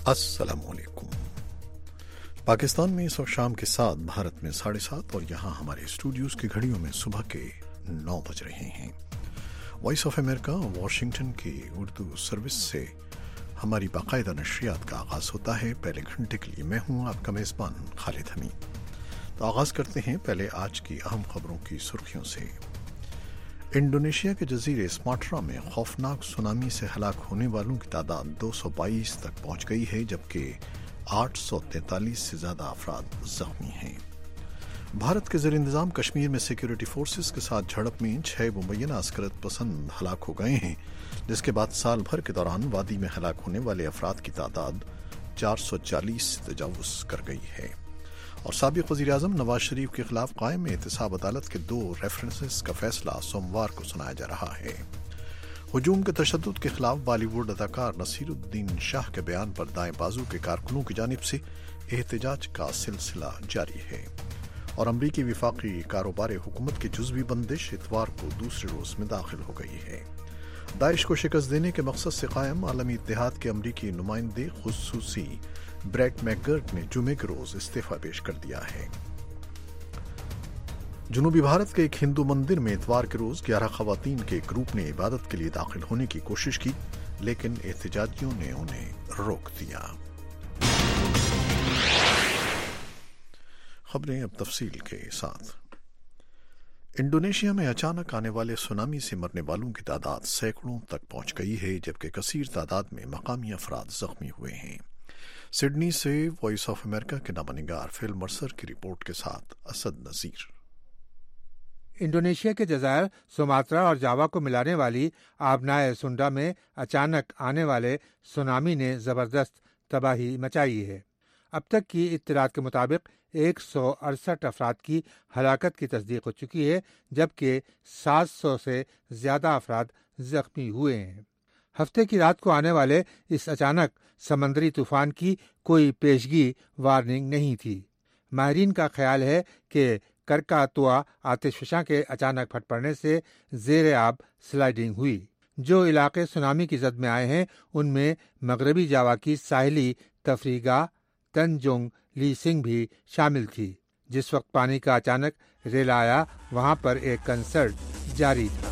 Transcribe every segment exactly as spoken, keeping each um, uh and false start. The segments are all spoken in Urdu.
السلام علیکم۔ پاکستان میں اس وقت شام کے سات، بھارت میں ساڑھے سات اور یہاں ہمارے اسٹوڈیوز کی گھڑیوں میں صبح کے نو بج رہے ہیں۔ وائس آف امریکہ واشنگٹن کی اردو سروس سے ہماری باقاعدہ نشریات کا آغاز ہوتا ہے۔ پہلے گھنٹے کے لیے میں ہوں آپ کا میزبان خالد حمید۔ تو آغاز کرتے ہیں پہلے آج کی اہم خبروں کی سرخیوں سے۔ انڈونیشیا کے جزیرے سماٹرا میں خوفناک سونامی سے ہلاک ہونے والوں کی تعداد دو سو بائیس تک پہنچ گئی ہے، جبکہ آٹھ سو تینتالیس سے زیادہ افراد زخمی ہیں۔ بھارت کے زیر انتظام کشمیر میں سیکیورٹی فورسز کے ساتھ جھڑپ میں چھ مبینہ عسکرت پسند ہلاک ہو گئے ہیں، جس کے بعد سال بھر کے دوران وادی میں ہلاک ہونے والے افراد کی تعداد چار سو چالیس سے تجاوز کر گئی ہے۔ اور سابق وزیر اعظم نواز شریف کے خلاف قائم احتساب عدالت کے دو ریفرنسز کا فیصلہ سوموار کو سنایا جا رہا ہے۔ ہجوم کے تشدد کے خلاف بالی ووڈ اداکار نصیر الدین شاہ کے بیان پر دائیں بازو کے کارکنوں کی جانب سے احتجاج کا سلسلہ جاری ہے۔ اور امریکی وفاقی کاروبار حکومت کی جزوی بندش اتوار کو دوسرے روز میں داخل ہو گئی ہے۔ داعش کو شکست دینے کے مقصد سے قائم عالمی اتحاد کے امریکی نمائندے خصوصی بریٹ میک گرٹ نے جمعے کے روز استعفی پیش کر دیا ہے۔ جنوبی بھارت کے ایک ہندو مندر میں اتوار کے روز گیارہ خواتین کے ایک گروپ نے عبادت کے لیے داخل ہونے کی کوشش کی، لیکن احتجاجیوں نے انہیں روک دیا۔ خبریں اب تفصیل کے ساتھ۔ انڈونیشیا میں اچانک آنے والے سونامی سے مرنے والوں کی تعداد سینکڑوں تک پہنچ گئی ہے، جبکہ کثیر تعداد میں مقامی افراد زخمی ہوئے ہیں۔ سڈنی سے وائس آف امریکہ کے نامہ نگار فل مرسر کی رپورٹ کے ساتھ اسد نذیر۔ انڈونیشیا کے جزائر سماترا اور جاوا کو ملانے والی آبنائے سنڈا میں اچانک آنے والے سونامی نے زبردست تباہی مچائی ہے۔ اب تک کی اطلاعات کے مطابق ایک سو اڑسٹھ افراد کی ہلاکت کی تصدیق ہو چکی ہے، جبکہ سات سو سے زیادہ افراد زخمی ہوئے ہیں۔ ہفتے کی رات کو آنے والے اس اچانک سمندری طوفان کی کوئی پیشگی وارننگ نہیں تھی۔ ماہرین کا خیال ہے کہ کرکاتوا آتش فشاں کے اچانک پھٹ پڑنے سے زیر آب سلائیڈنگ ہوئی۔ جو علاقے سونامی کی زد میں آئے ہیں ان میں مغربی جاوا کی ساحلی تفریح گاہ تنجونگ لی سنگ بھی شامل تھی۔ جس وقت پانی کا اچانک ریلا آیا وہاں پر ایک کنسرٹ جاری تھا۔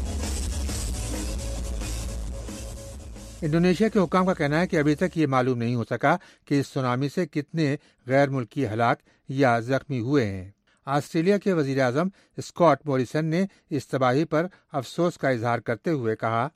انڈونیشیا کے حکام کا کہنا ہے کہ ابھی تک یہ معلوم نہیں ہو سکا کہ اس سونامی سے کتنے غیر ملکی ہلاک یا زخمی ہوئے ہیں۔ آسٹریلیا کے وزیر اعظم اسکاٹ موریسن نے اس تباہی پر افسوس کا اظہار کرتے ہوئے کہا،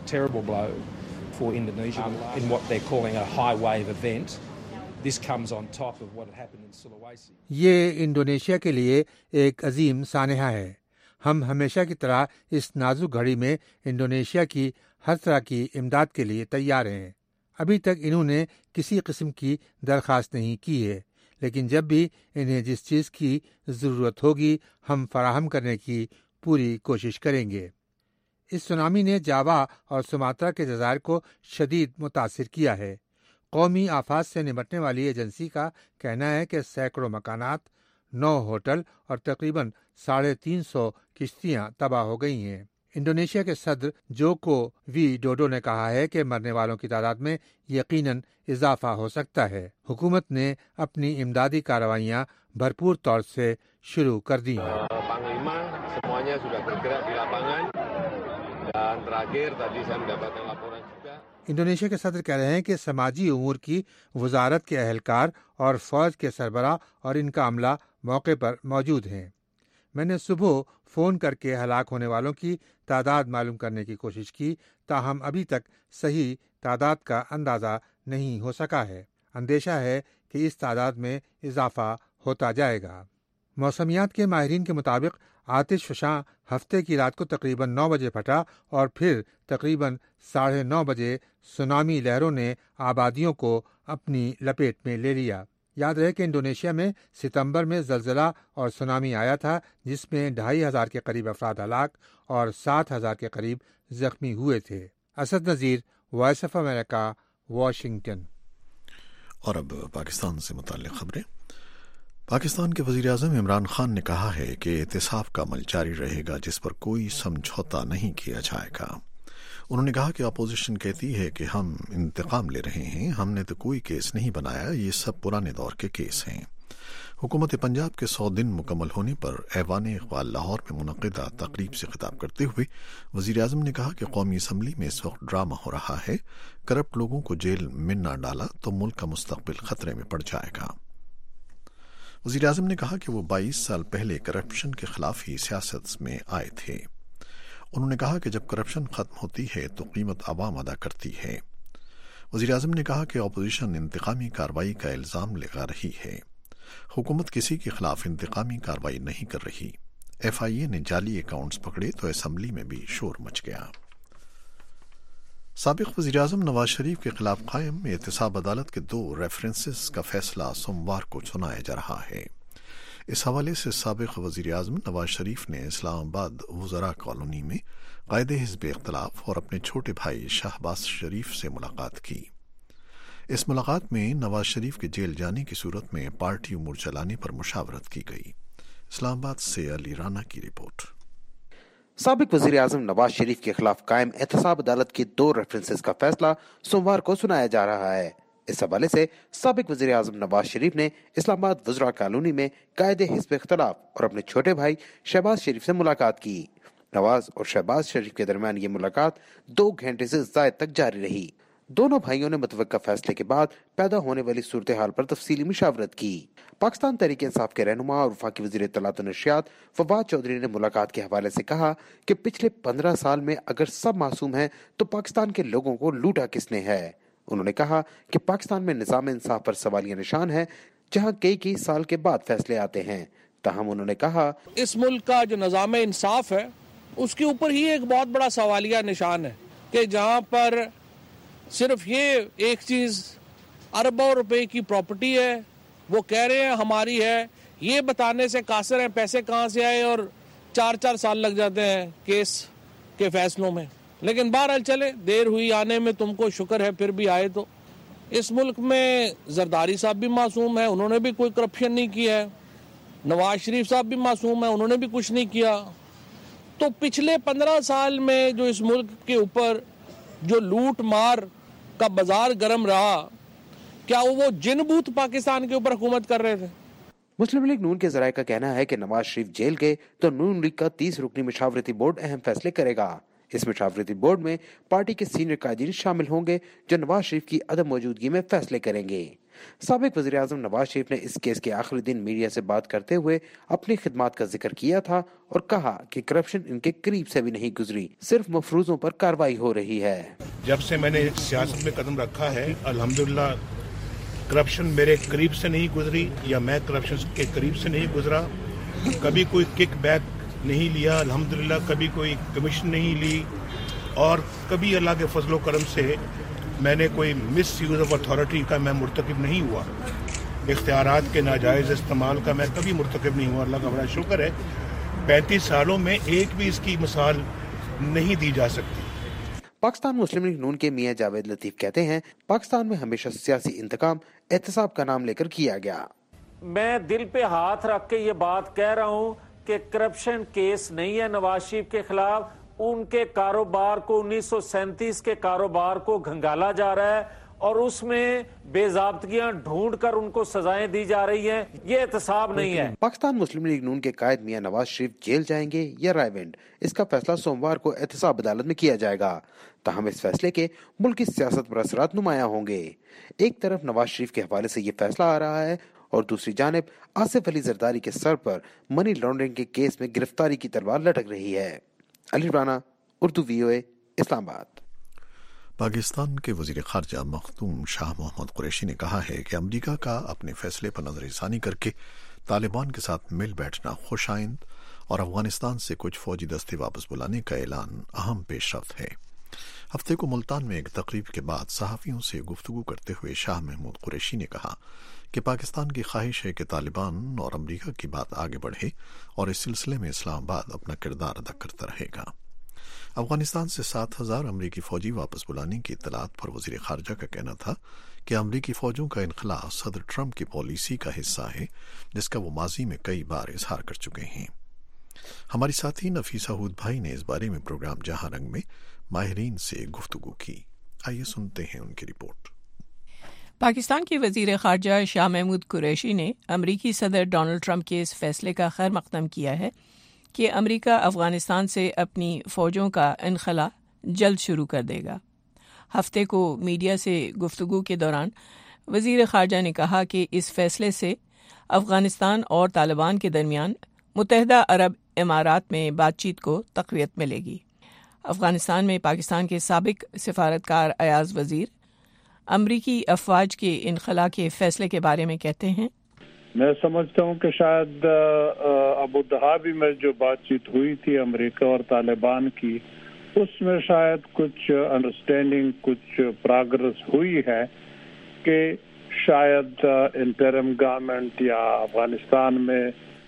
یہ انڈونیشیا کے لیے ایک عظیم سانحہ ہے۔ ہم ہمیشہ کی طرح اس نازک گھڑی میں انڈونیشیا کی ہر طرح کی امداد کے لیے تیار ہیں۔ ابھی تک انہوں نے کسی قسم کی درخواست نہیں کی ہے، لیکن جب بھی انہیں جس چیز کی ضرورت ہوگی ہم فراہم کرنے کی پوری کوشش کریں گے۔ اس سونامی نے جاوا اور سماترا کے جزائر کو شدید متاثر کیا ہے۔ قومی آفات سے نمٹنے والی ایجنسی کا کہنا ہے کہ سینکڑوں مکانات، نو ہوٹل اور تقریباً ساڑھے تین سو کشتیاں تباہ ہو گئی ہیں۔ انڈونیشیا کے صدر جوکو وی ڈوڈو نے کہا ہے کہ مرنے والوں کی تعداد میں یقیناً اضافہ ہو سکتا ہے۔ حکومت نے اپنی امدادی کارروائیاں بھرپور طور سے شروع کر دی ہیں۔ انڈونیشیا کے صدر کہہ رہے ہیں کہ سماجی امور کی وزارت کے اہلکار اور فوج کے سربراہ اور ان کا عملہ موقع پر موجود ہیں۔ میں نے صبح فون کر کے ہلاک ہونے والوں کی تعداد معلوم کرنے کی کوشش کی، تاہم ابھی تک صحیح تعداد کا اندازہ نہیں ہو سکا ہے۔ اندیشہ ہے کہ اس تعداد میں اضافہ ہوتا جائے گا۔ موسمیات کے ماہرین کے مطابق آتش فشاں ہفتے کی رات کو تقریباً نو بجے پھٹا اور پھر تقریباً ساڑھے نو بجے سونامی لہروں نے آبادیوں کو اپنی لپیٹ میں لے لیا۔ یاد رہے کہ انڈونیشیا میں ستمبر میں زلزلہ اور سونامی آیا تھا، جس میں ڈھائی ہزار کے قریب افراد ہلاک اور سات ہزار کے قریب زخمی ہوئے تھے۔ Asad Nazir, voice of America, Washington. اور اب پاکستان سے متعلق خبریں۔ پاکستان کے وزیر اعظم عمران خان نے کہا ہے کہ احتساب کا عمل جاری رہے گا، جس پر کوئی سمجھوتا نہیں کیا جائے گا۔ انہوں نے کہا کہ اپوزیشن کہتی ہے کہ ہم انتقام لے رہے ہیں، ہم نے تو کوئی کیس نہیں بنایا، یہ سب پرانے دور کے کیس ہیں۔ حکومت پنجاب کے سو دن مکمل ہونے پر ایوان اقبال لاہور میں منعقدہ تقریب سے خطاب کرتے ہوئے وزیر اعظم نے کہا کہ قومی اسمبلی میں اس وقت ڈرامہ ہو رہا ہے، کرپٹ لوگوں کو جیل میں نہ ڈالا تو ملک کا مستقبل خطرے میں پڑ جائے گا۔ وزیر اعظم نے کہا کہ وہ بائیس سال پہلے کرپشن کے خلاف ہی سیاست میں آئے تھے۔ انہوں نے کہا کہ جب کرپشن ختم ہوتی ہے تو قیمت عوام ادا کرتی ہے۔ وزیر اعظم نے کہا کہ اپوزیشن انتقامی کارروائی کا الزام لگا رہی ہے، حکومت کسی کے خلاف انتقامی کارروائی نہیں کر رہی۔ ایف آئی اے نے جعلی اکاؤنٹس پکڑے تو اسمبلی میں بھی شور مچ گیا۔ سابق وزیر اعظم نواز شریف کے خلاف قائم احتساب عدالت کے دو ریفرنسز کا فیصلہ سوموار کو سنایا جا رہا ہے۔ اس حوالے سے سابق وزیر اعظم نواز شریف نے اسلام آباد وزراء کالونی میں قائد حزب اختلاف اور اپنے چھوٹے بھائی شہباز شریف سے ملاقات کی۔ اس ملاقات میں نواز شریف کے جیل جانے کی صورت میں پارٹی امور چلانے پر مشاورت کی گئی۔ اسلام آباد سے علی رانا کی رپورٹ۔ سابق وزیر اعظم نواز شریف کے خلاف قائم احتساب عدالت کے دو ریفرنسز کا فیصلہ سوموار کو سنایا جا رہا ہے۔ اس حوالے سے سابق وزیر اعظم نواز شریف نے اسلام آباد وزراء کالونی میں قائد حزب اختلاف اور اپنے چھوٹے بھائی شہباز شریف سے ملاقات کی۔ نواز اور شہباز شریف کے درمیان یہ ملاقات دو گھنٹے سے زائد تک جاری رہی۔ دونوں بھائیوں نے متوقع فیصلے کے بعد پیدا ہونے والی صورتحال پر تفصیلی مشاورت کی۔ پاکستان تحریک انصاف کے رہنما اور وفاقی وزیر اطلاعات و نشریات فواد چودھری نے ملاقات کے حوالے سے کہا کہ پچھلے پندرہ سال میں اگر سب معصوم ہیں تو پاکستان کے لوگوں کو لوٹا کس نے ہے۔ انہوں نے کہا کہ پاکستان میں نظام انصاف پر سوالیہ نشان ہے، جہاں کئی کئی سال کے بعد فیصلے آتے ہیں۔ تاہم انہوں نے کہا اس ملک کا جو نظام انصاف ہے اس کے اوپر ہی ایک بہت بڑا سوالیہ نشان ہے کہ جہاں پر صرف یہ ایک چیز اربوں روپے کی پراپرٹی ہے، وہ کہہ رہے ہیں ہماری ہے، یہ بتانے سے قاصر ہیں پیسے کہاں سے آئے، اور چار چار سال لگ جاتے ہیں کیس کے فیصلوں میں۔ لیکن بہرحال چلے، دیر ہوئی آنے میں، تم کو شکر ہے پھر بھی آئے۔ تو اس ملک میں زرداری صاحب بھی معصوم ہیں، انہوں نے بھی کوئی کرپشن نہیں کیا ہے، نواز شریف صاحب بھی معصوم ہیں، انہوں نے بھی کچھ نہیں کیا۔ تو پچھلے پندرہ سال میں جو اس ملک کے اوپر جو لوٹ مار کا بازار گرم رہا، کیا وہ جن بوت پاکستان کے اوپر حکومت کر رہے تھے؟ مسلم لیگ نون کے ذرائع کا کہنا ہے کہ نواز شریف جیل گئے تو نون لیگ کا تیس رکنی مشاورتی بورڈ اہم فیصلے کرے گا۔ اس مشاورتی بورڈ میں پارٹی کے سینئر قائدین شامل ہوں گے جو نواز شریف کی عدم موجودگی میں فیصلے کریں گے۔ سابق وزیر اعظم نواز شریف نے اس کیس کے آخری دن میڈیا سے بات کرتے ہوئے اپنی خدمات کا ذکر کیا تھا اور کہا کہ کرپشن ان کے قریب سے بھی نہیں گزری، صرف مفروضوں پر کارروائی ہو رہی ہے۔ جب سے میں نے سیاست میں قدم رکھا ہے الحمدللہ کرپشن میرے قریب سے نہیں گزری یا میں کرپشن کے قریب سے نہیں گزرا، کبھی کوئی کک بیک نہیں لیا الحمدللہ، کبھی کوئی کمیشن نہیں لی، اور کبھی اللہ کے فضل و کرم سے میں نے کوئی مس یوز آف اتھارٹی کا میں مرتکب نہیں ہوا، اختیارات کے ناجائز استعمال کا میں کبھی مرتکب نہیں ہوا۔ اللہ کا بڑا شکر ہے، پینتیس سالوں میں ایک بھی اس کی مثال نہیں دی جا سکتی۔ پاکستان مسلم لیگ نون کے میاں جاوید لطیف کہتے ہیں پاکستان میں ہمیشہ سیاسی انتقام احتساب کا نام لے کر کیا گیا۔ میں دل پہ ہاتھ رکھ کے یہ بات کہہ رہا ہوں کہ کرپشن کیس نہیں ہے نواز شریف کے خلاف، ان کے کاروبار کو انیس سو سینتیس کے کاروبار کو گھنگالا جا رہا ہے اور اس میں بے ضابطگیاں ڈھونڈ کر ان کو سزائیں دی جا رہی ہیں، یہ احتساب نہیں ہے۔ پاکستان مسلم لیگ نون کے قائد میاں نواز شریف جیل جائیں گے یا رائے ونڈ، اس کا فیصلہ سوموار کو احتساب عدالت میں کیا جائے گا۔ تاہم اس فیصلے کے ملک کی سیاست پر اثرات نمایاں ہوں گے۔ ایک طرف نواز شریف کے حوالے سے یہ فیصلہ آ رہا ہے اور دوسری جانب آصف علی زرداری کے سر پر منی لانڈرنگ کے کیس میں گرفتاری کی تلوار لٹک رہی ہے۔ علی رانا، اردو وی او اے، اسلام آباد۔ پاکستان کے وزیر خارجہ مخدوم شاہ محمود قریشی نے کہا ہے کہ امریکہ کا اپنے فیصلے پر نظر ثانی کر کے طالبان کے ساتھ مل بیٹھنا خوش آئند اور افغانستان سے کچھ فوجی دستے واپس بلانے کا اعلان اہم پیش رفت ہے۔ ہفتے کو ملتان میں ایک تقریب کے بعد صحافیوں سے گفتگو کرتے ہوئے شاہ محمود قریشی نے کہا کہ پاکستان کی خواہش ہے کہ طالبان اور امریکہ کی بات آگے بڑھے اور اس سلسلے میں اسلام آباد اپنا کردار ادا کرتا رہے گا۔ افغانستان سے سات ہزار امریکی فوجی واپس بلانے کی اطلاعات پر وزیر خارجہ کا کہنا تھا کہ امریکی فوجوں کا انخلاء صدر ٹرمپ کی پالیسی کا حصہ ہے جس کا وہ ماضی میں کئی بار اظہار کر چکے ہیں۔ ہماری ساتھی نفیسہ ہود بھائی نے اس بارے میں پروگرام جہاں رنگ میں ماہرین سے گفتگو کی. آئیے سنتے ہیں ان کی رپورٹ. پاکستان کے وزیر خارجہ شاہ محمود قریشی نے امریکی صدر ڈونلڈ ٹرمپ کے اس فیصلے کا خیر مقدم کیا ہے کہ امریکہ افغانستان سے اپنی فوجوں کا انخلا جلد شروع کر دے گا. ہفتے کو میڈیا سے گفتگو کے دوران وزیر خارجہ نے کہا کہ اس فیصلے سے افغانستان اور طالبان کے درمیان متحدہ عرب امارات میں بات چیت کو تقویت ملے گی. افغانستان میں پاکستان کے سابق سفارتکار ایاز وزیر امریکی افواج کے انخلا کے فیصلے کے بارے میں کہتے ہیں. میں سمجھتا ہوں کہ شاید ابو ظہبی میں جو بات چیت ہوئی تھی امریکہ اور طالبان کی، اس میں شاید کچھ انڈرسٹینڈنگ، کچھ پروگرس ہوئی ہے کہ شاید انٹرم گورنمنٹ یا افغانستان میں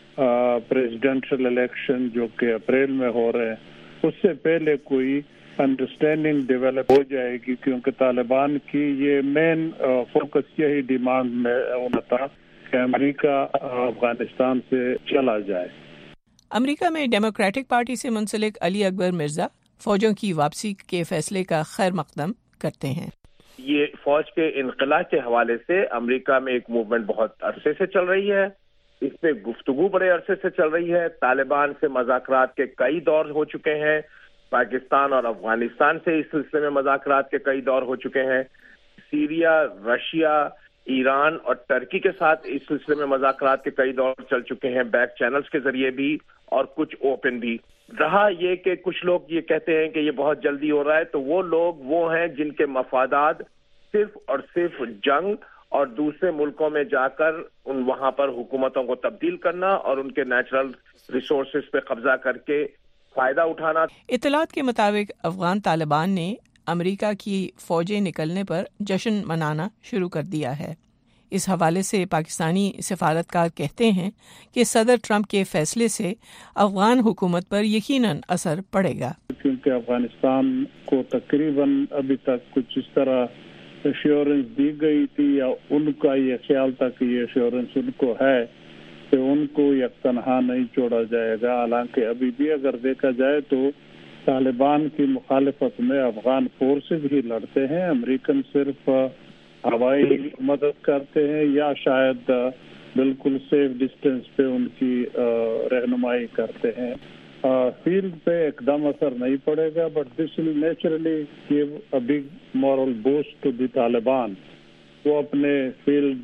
پریزیڈنشل الیکشن جو کہ اپریل میں ہو رہے ہیں، اس سے پہلے کوئی انڈرسٹینڈنگ ڈیولپ ہو جائے گی، کیونکہ طالبان کی یہ مین فوکس یہی ڈیمانڈ میں ہونا تھا کہ امریکہ افغانستان سے چلا جائے. امریکہ میں ڈیموکریٹک پارٹی سے منسلک علی اکبر مرزا فوجوں کی واپسی کے فیصلے کا خیر مقدم کرتے ہیں. یہ فوج کے انخلا کے حوالے سے امریکہ میں ایک موومنٹ بہت عرصے سے چل رہی ہے، اس پہ گفتگو بڑے عرصے سے چل رہی ہے. طالبان سے مذاکرات کے کئی دور ہو چکے ہیں، پاکستان اور افغانستان سے اس سلسلے میں مذاکرات کے کئی دور ہو چکے ہیں. سیریا، رشیا، ایران اور ترکی کے ساتھ اس سلسلے میں مذاکرات کے کئی دور چل چکے ہیں، بیک چینلز کے ذریعے بھی اور کچھ اوپن بھی. رہا یہ کہ کچھ لوگ یہ کہتے ہیں کہ یہ بہت جلدی ہو رہا ہے، تو وہ لوگ وہ ہیں جن کے مفادات صرف اور صرف جنگ اور دوسرے ملکوں میں جا کر ان وہاں پر حکومتوں کو تبدیل کرنا اور ان کے نیچرل ریسورسز پہ قبضہ کر کے فائدہ اٹھانا. اطلاعات کے مطابق افغان طالبان نے امریکہ کی فوجیں نکلنے پر جشن منانا شروع کر دیا ہے. اس حوالے سے پاکستانی سفارتکار کہتے ہیں کہ صدر ٹرمپ کے فیصلے سے افغان حکومت پر یقیناً اثر پڑے گا، کیونکہ افغانستان کو تقریباً ابھی تک کچھ اس طرح ایشورنس دی گئی تھی، یا ان کا یہ خیال تھا کہ یہ ایشورنس ان کو ہے کہ ان کو یک تنہا نہیں چھوڑا جائے گا. حالانکہ ابھی بھی اگر دیکھا جائے تو طالبان کی مخالفت میں افغان فورسز ہی لڑتے ہیں، امریکن صرف ہوائی مدد کرتے ہیں یا شاید بالکل سیف ڈسٹینس پہ ان کی رہنمائی کرتے ہیں. فیلڈ پہ ایک دم اثر نہیں پڑے گا، but this will naturally give a big morale boost to the Taliban. وہ اپنے فیلڈ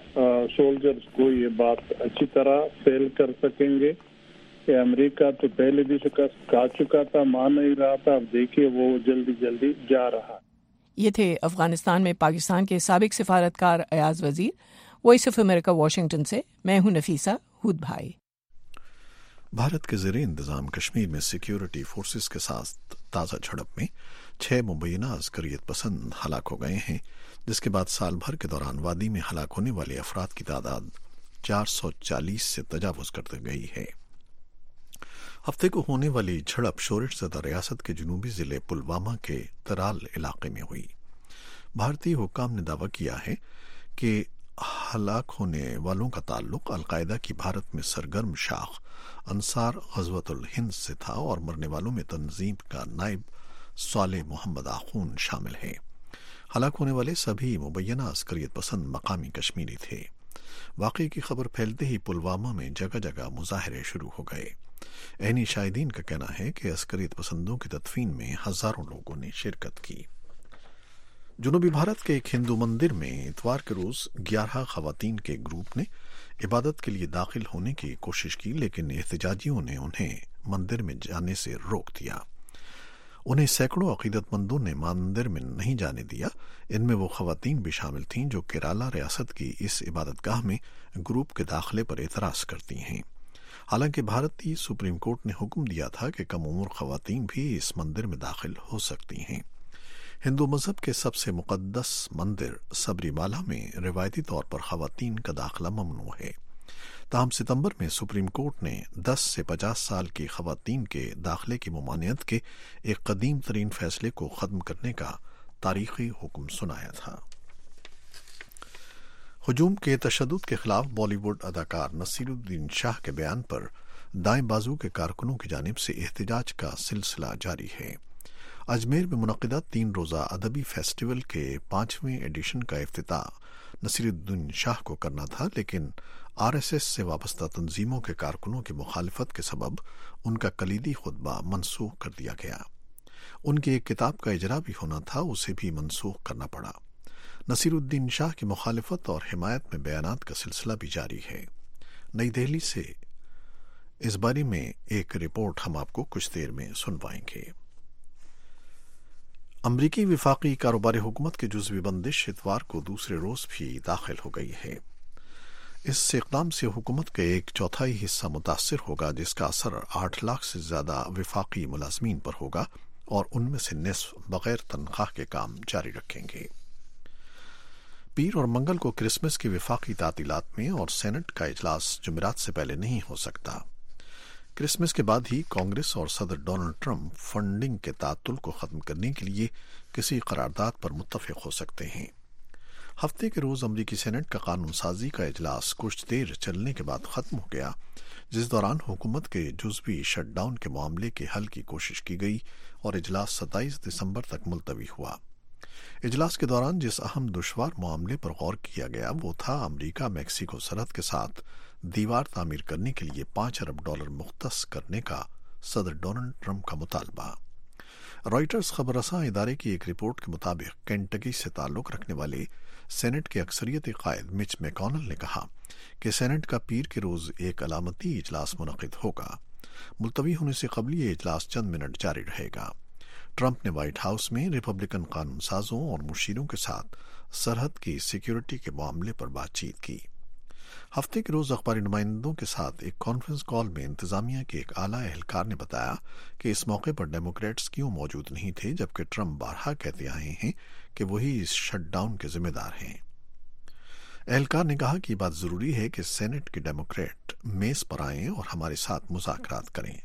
سولجرز کو یہ بات اچھی طرح فیل کر سکیں گے کہ امریکہ تو پہلے بھی شکست کھا چکا تھا، مان نہیں رہا تھا، اب دیکھیے وہ جلدی جلدی جا رہا. یہ تھے افغانستان میں پاکستان کے سابق سفارتکار ایاز وزیر. وائس آف امریکہ واشنگٹن سے میں ہوں نفیسہ ہود بھائی. بھارت کے زیر انتظام کشمیر میں سیکیورٹی فورسز کے ساتھ تازہ جھڑپ میں چھ مبینہ عسکریت پسند ہلاک ہو گئے ہیں، جس کے بعد سال بھر کے دوران وادی میں ہلاک ہونے والے افراد کی تعداد چار سو چالیس سے تجاوز کر گئی ہے. ہفتے کو ہونے والی جھڑپ شورش زدہ ریاست کے جنوبی ضلع پلوامہ کے ترال علاقے میں ہوئی. بھارتی حکام نے دعویٰ کیا ہے کہ ہلاک ہونے والوں کا تعلق القاعدہ کی بھارت میں سرگرم شاخ انصار غزوۃ الہند سے تھا اور مرنے والوں میں تنظیم کا نائب صالح محمد آخون شامل ہے. ہلاک ہونے والے سبھی مبینہ عسکریت پسند مقامی کشمیری تھے. واقعے کی خبر پھیلتے ہی پلوامہ میں جگہ جگہ مظاہرے شروع ہو گئے. عینی شاہدین کا کہنا ہے کہ عسکریت پسندوں کی تدفین میں ہزاروں لوگوں نے شرکت کی. جنوبی بھارت کے ایک ہندو مندر میں اتوار کے روز گیارہ خواتین کے گروپ نے عبادت کے لیے داخل ہونے کی کوشش کی، لیکن احتجاجیوں نے انہیں مندر میں جانے سے روک دیا. انہیں سینکڑوں عقیدت مندوں نے مندر میں نہیں جانے دیا. ان میں وہ خواتین بھی شامل تھیں جو کیرالہ ریاست کی اس عبادت گاہ میں گروپ کے داخلے پر اعتراض کرتی ہیں. حالانکہ بھارتی سپریم کورٹ نے حکم دیا تھا کہ کم عمر خواتین بھی اس مندر میں داخل ہو سکتی ہیں. ہندو مذہب کے سب سے مقدس مندر سبری مالا میں روایتی طور پر خواتین کا داخلہ ممنوع ہے. تاہم ستمبر میں سپریم کورٹ نے دس سے پچاس سال کی خواتین کے داخلے کی ممانعت کے ایک قدیم ترین فیصلے کو ختم کرنے کا تاریخی حکم سنایا تھا. ہجوم کے تشدد کے خلاف بالی ووڈ اداکار نصیر الدین شاہ کے بیان پر दाएं बाजू के कारकुनों की जानिब से एहतजाज का सिलसिला जारी है। अजमेर में मुनक़िदा तीन रोज़ा अदबी फेस्टिवल के पांचवें एडिशन का इफ्तिताह नसीरुद्दीन शाह को करना था, लेकिन आरएसएस से वाबस्ता तंजीमों के कारकुनों की मुखालिफत के सबब उनका कलीदी खुतबा मनसूख कर दिया गया। उनकी एक किताब का इजरा भी होना था, उसे भी मनसूख करना पड़ा। नसीरुद्दीन शाह की मुखालिफत और हिमायत में बयानात का सिलसिला भी जारी है। नई दिल्ली से इस बारे में एक रिपोर्ट हम आपको कुछ देर में सुनवाएंगे। अमरीकी विफाकी कारोबारी हुकूमत की जुज़वी बंदिश इतवार को दूसरे रोज भी दाखिल हो गई है। इस इक़दाम से हुकूमत का एक चौथाई हिस्सा मुतासर होगा, जिसका असर आठ लाख से ज्यादा विफाकी मुलाजमीन पर होगा और उनमें से निस्फ बगैर तनख्वाह के काम जारी रखेंगे। पीर और मंगल को क्रिसमस की विफाकी तातीलात में और सेनेट का इजलास जुमेरात से पहले नहीं हो सकता। क्रिसमस के बाद ही कांग्रेस और सदर डोनाल्ड ट्रंप फंडिंग के तातुल को खत्म करने के लिए किसी करारदाद पर मुत्तफिक हो सकते हैं। हफ्ते के रोज अमरीकी सेनेट का कानून साजी का इजलास कुछ देर चलने के बाद खत्म हो गया, जिस दौरान हुकूमत के जुज़वी शटडाउन के मामले के हल की कोशिश की गई और इजलास सत्ताईस दिसंबर तक मुलतवी हुआ। इजलास के दौरान जिस अहम दुश्वार मामले पर गौर किया गया वो था अमरीका मैक्सिको सरहद के साथ दीवार तामीर करने के लिए पांच अरब डॉलर मुख्तस करने का सदर डोनाल्ड ट्रंप का मुतालबा। रॉयटर्स खबरसां इदारे की एक रिपोर्ट के मुताबिक केंटकी से ताल्लुक रखने वाले सेनेट के अक्सरियती कायद मिच मैकॉनल ने कहा कि सेनेट का पीर के रोज एक अलामती इजलास मुनक़िद होगा। मुलतवी होने से कबल ये इजलास चंद मिनट जारी रहेगा। ट्रंप ने व्हाइट हाउस में रिपब्लिकन कानून साजों और मुशीरों के साथ सरहद की सिक्योरिटी के मामले पर बातचीत की। हफ्ते के रोज अखबारी नुमाइंदों के साथ एक कॉन्फ्रेंस कॉल में इंतजामिया के एक आला एहलकार ने बताया कि इस मौके पर डेमोक्रेट्स क्यों मौजूद नहीं थे, जबकि ट्रंप बारहा कहते आए हैं कि वही इस शटडाउन के जिम्मेदार हैं। एहलकार ने कहा कि बात जरूरी है कि सेनेट के डेमोक्रेट मेज पर आएं और हमारे साथ मुज़ाकरात करें।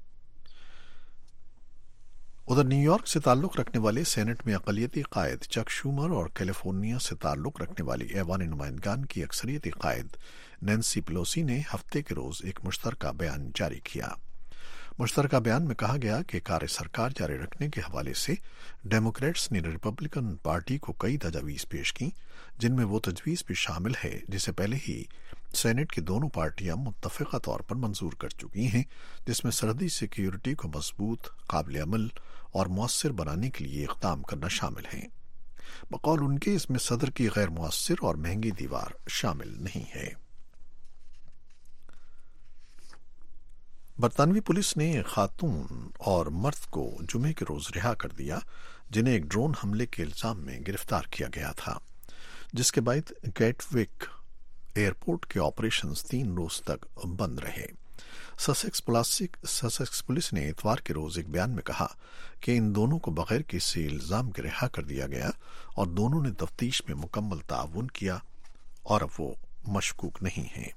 उधर न्यूयॉर्क से ताल्लुक रखने वाले सेनेट में अक़लियती कायद चक शूमर और कैलिफोर्निया से ताल्लुक रखने वाली ऐवान नुमाइंदगान की अक्सरियती कायद नैन्सी पेलोसी ने हफ्ते के रोज एक मुश्तरका बयान जारी किया। मुश्तरका बयान में कहा गया कि कार्य सरकार जारी रखने के हवाले से डेमोक्रेट्स ने रिपब्लिकन पार्टी को कई तजवीज पेश की, जिनमें वो तजवीज भी शामिल है जिसे पहले ही सेनेट की दोनों पार्टियां मुत्तफ़िक़ा तौर पर मंजूर कर चुकी हैं, जिसमें सरहदी सिक्योरिटी को मजबूत, काबिल अमल और मुअस्सिर बनाने के लिए इक़दाम करना शामिल है। बकौल उनके इसमें सदर की गैर मुअस्सिर और महंगी दीवार शामिल नहीं है। बरतानवी पुलिस ने खातून और मर्द को जुमे के रोज रिहा कर दिया, जिन्हें एक ड्रोन हमले के इल्जाम में गिरफ्तार किया गया था, जिसके बाद गेटविक एयरपोर्ट के ऑपरेशंस तीन रोज तक बंद रहे। ससेक्स ससेक्स पुलिस ने इतवार के रोज एक बयान में कहा कि इन दोनों को बगैर किसी इल्जाम के रिहा कर दिया गया और दोनों ने तफ्तीश में मुकम्मल ताउन किया और अब वो मशकूक नहीं हैं।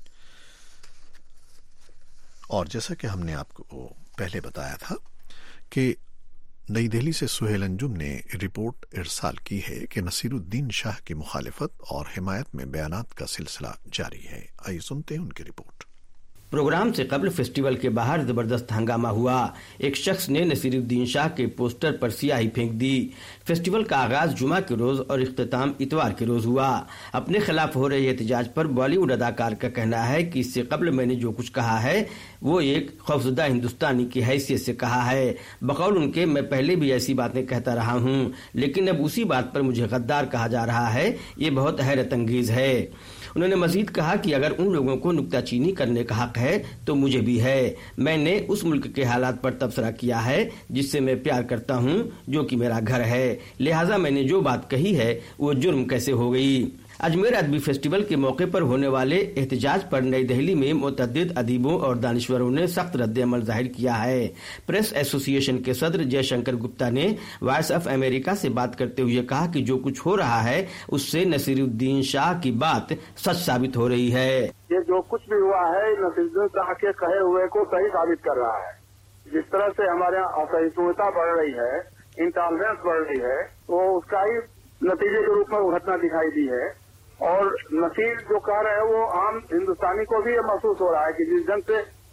और जैसा कि हमने आपको पहले बताया था कि नई दिल्ली से सुहेल अंजुम ने रिपोर्ट इरसाल की है कि नसीरुद्दीन शाह की मुखालिफत और हिमायत में बयानात का सिलसिला जारी है। आइए सुनते हैं उनकी रिपोर्ट। प्रोग्राम से कबल फेस्टिवल के बाहर जबरदस्त हंगामा हुआ। एक शख्स ने नसीरुद्दीन शाह के पोस्टर पर स्याही फेंक दी। फेस्टिवल का आगाज जुमा के रोज और इख्तिताम इतवार के रोज हुआ। अपने खिलाफ हो रहे एहतजाज पर बॉलीवुड अदाकार का कहना है कि इससे कबल मैंने जो कुछ कहा है वो एक खौफजदा हिंदुस्तानी की हैसियत से कहा है। बकौल उनके मैं पहले भी ऐसी बातें कहता रहा हूँ, लेकिन अब उसी बात पर मुझे गद्दार कहा जा रहा है। ये बहुत हैरत अंगेज है। उन्होंने मजीद कहा कि अगर उन लोगों को नुक्ताचीनी करने का हक है तो मुझे भी है। मैंने उस मुल्क के हालात पर तबसरा किया है जिससे मैं प्यार करता हूँ, जो कि मेरा घर है। लिहाजा मैंने जो बात कही है वो जुर्म कैसे हो गई। अजमेर अदबी फेस्टिवल के मौके पर होने वाले एहतजाज पर नई दिल्ली में मुतअद्दिद अदीबों और दानिश्वरों ने सख्त रद्द-ए-अमल जाहिर किया है। प्रेस एसोसिएशन के सदर जयशंकर गुप्ता ने वॉइस ऑफ अमेरिका से बात करते हुए कहा कि जो कुछ हो रहा है उससे नसीरुद्दीन शाह की बात सच साबित हो रही है। ये जो कुछ भी हुआ है नसीरुद्दीन शाह के कहे हुए को सही साबित कर रहा है। जिस तरह से हमारे यहाँ असहिष्णुता बढ़ रही है, इंटॉलरेंस बढ़ रही है, तो उसका ही नतीजे के रूप में घटना दिखाई दी है। और नसीर जो कह रहे हैं वो आम हिंदुस्तानी को भी ये महसूस हो रहा है कि जिस ढंग से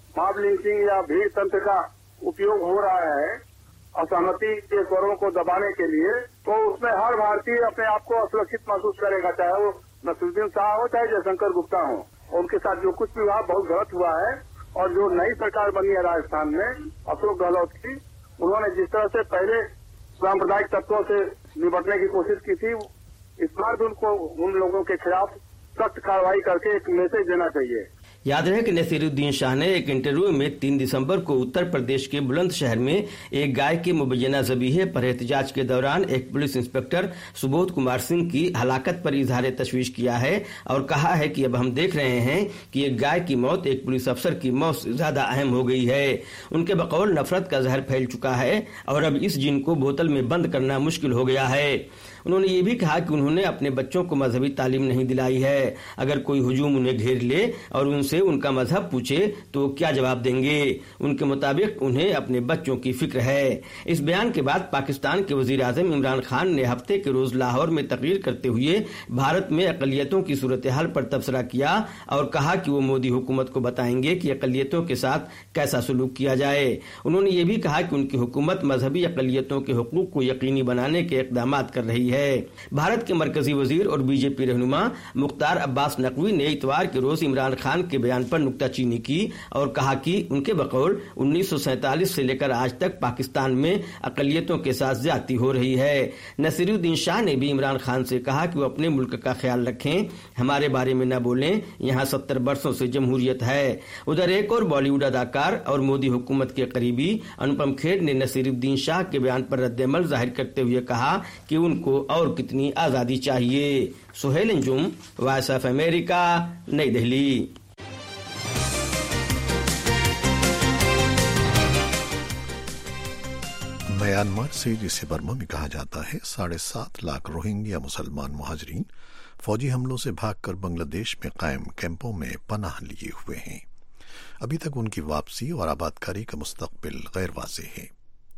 मॉब लिंचिंग या भीड़ तंत्र का उपयोग हो रहा है असहमति के स्वरों को दबाने के लिए, तो उसमें हर भारतीय अपने आप को असुरक्षित महसूस करेगा, चाहे वो नसीरुद्दीन शाह हो चाहे जयशंकर गुप्ता हो। उनके साथ जो कुछ भी हुआ बहुत गलत हुआ है। और जो नई सरकार बनी है राजस्थान में अशोक गहलोत की, उन्होंने जिस तरह से पहले सांप्रदायिक तत्वों से निपटने की कोशिश की थी, इस बार भी उनको उन लोगों के खिलाफ सख्त कार्रवाई करके एक मैसेज देना चाहिए। याद रहे कि नसीरुद्दीन शाह ने एक इंटरव्यू में तीन दिसंबर को उत्तर प्रदेश के बुलंदशहर में एक गाय के मुबैना ज़बीहे पर एहतजाज के दौरान एक पुलिस इंस्पेक्टर सुबोध कुमार सिंह की हलाकत पर इजहार तशवीश किया है और कहा है कि अब हम देख रहे हैं कि एक गाय की मौत एक पुलिस अफसर की मौत से ज्यादा अहम हो गई है। उनके बकौल नफरत का जहर फैल चुका है और अब इस जिन को बोतल में बंद करना मुश्किल हो गया है। उन्होंने ये भी कहा कि उन्होंने अपने बच्चों को मजहबी तालीम नहीं दिलाई है। अगर कोई हुजूम उन्हें घेर ले और उनसे उनका मजहब पूछे तो क्या जवाब देंगे। उनके मुताबिक उन्हें अपने बच्चों की फिक्र है। इस बयान के बाद पाकिस्तान के वजीर आजम इमरान खान ने हफ्ते के रोज लाहौर में तकरीर करते हुए भारत में अकलियतों की सूरत हाल पर तबसरा किया और कहा कि वो मोदी हुकूमत को बताएंगे कि अकलियतों के साथ कैसा सलूक किया जाए। उन्होंने ये भी कहा कि उनकी हुकूमत मजहबी अकलियतों के हुकूक को यकीनी बनाने के इकदाम कर रही है। भारत के मरकजी वजीर और बीजेपी रहनुमा मुख्तार अब्बास नकवी ने इतवार के रोज इमरान खान के बयान पर नुक्ताचीनी की और कहा कि उनके बकौल उन्नीस सौ सैंतालीस से लेकर आज तक पाकिस्तान में अकलियतों के साथ ज्यादती हो रही है। नसीरुद्दीन शाह ने भी इमरान खान से कहा कि वो अपने मुल्क का ख्याल रखें, हमारे बारे में न बोलें, यहाँ सत्तर वर्षों से जमहूरियत है। उधर एक और बॉलीवुड अदाकार और मोदी हुकूमत के करीबी अनुपम खेर ने नसीरुद्दीन शाह के बयान पर रद्दमल जाहिर करते हुए कहा कि उनको और कितनी आजादी चाहिए। Suhail Anjum, voice of America, New Delhi. Myanmar से, जिसे बर्मा में कहा जाता है, साढ़े सात लाख रोहिंग्या मुसलमान मुहाजिरीन फौजी हमलों से भागकर बांग्लादेश में कायम कैंपों में पनाह लिए हुए हैं। अभी तक उनकी वापसी और आबादकारी का मुस्तकबिल गैर वाज़ेह है।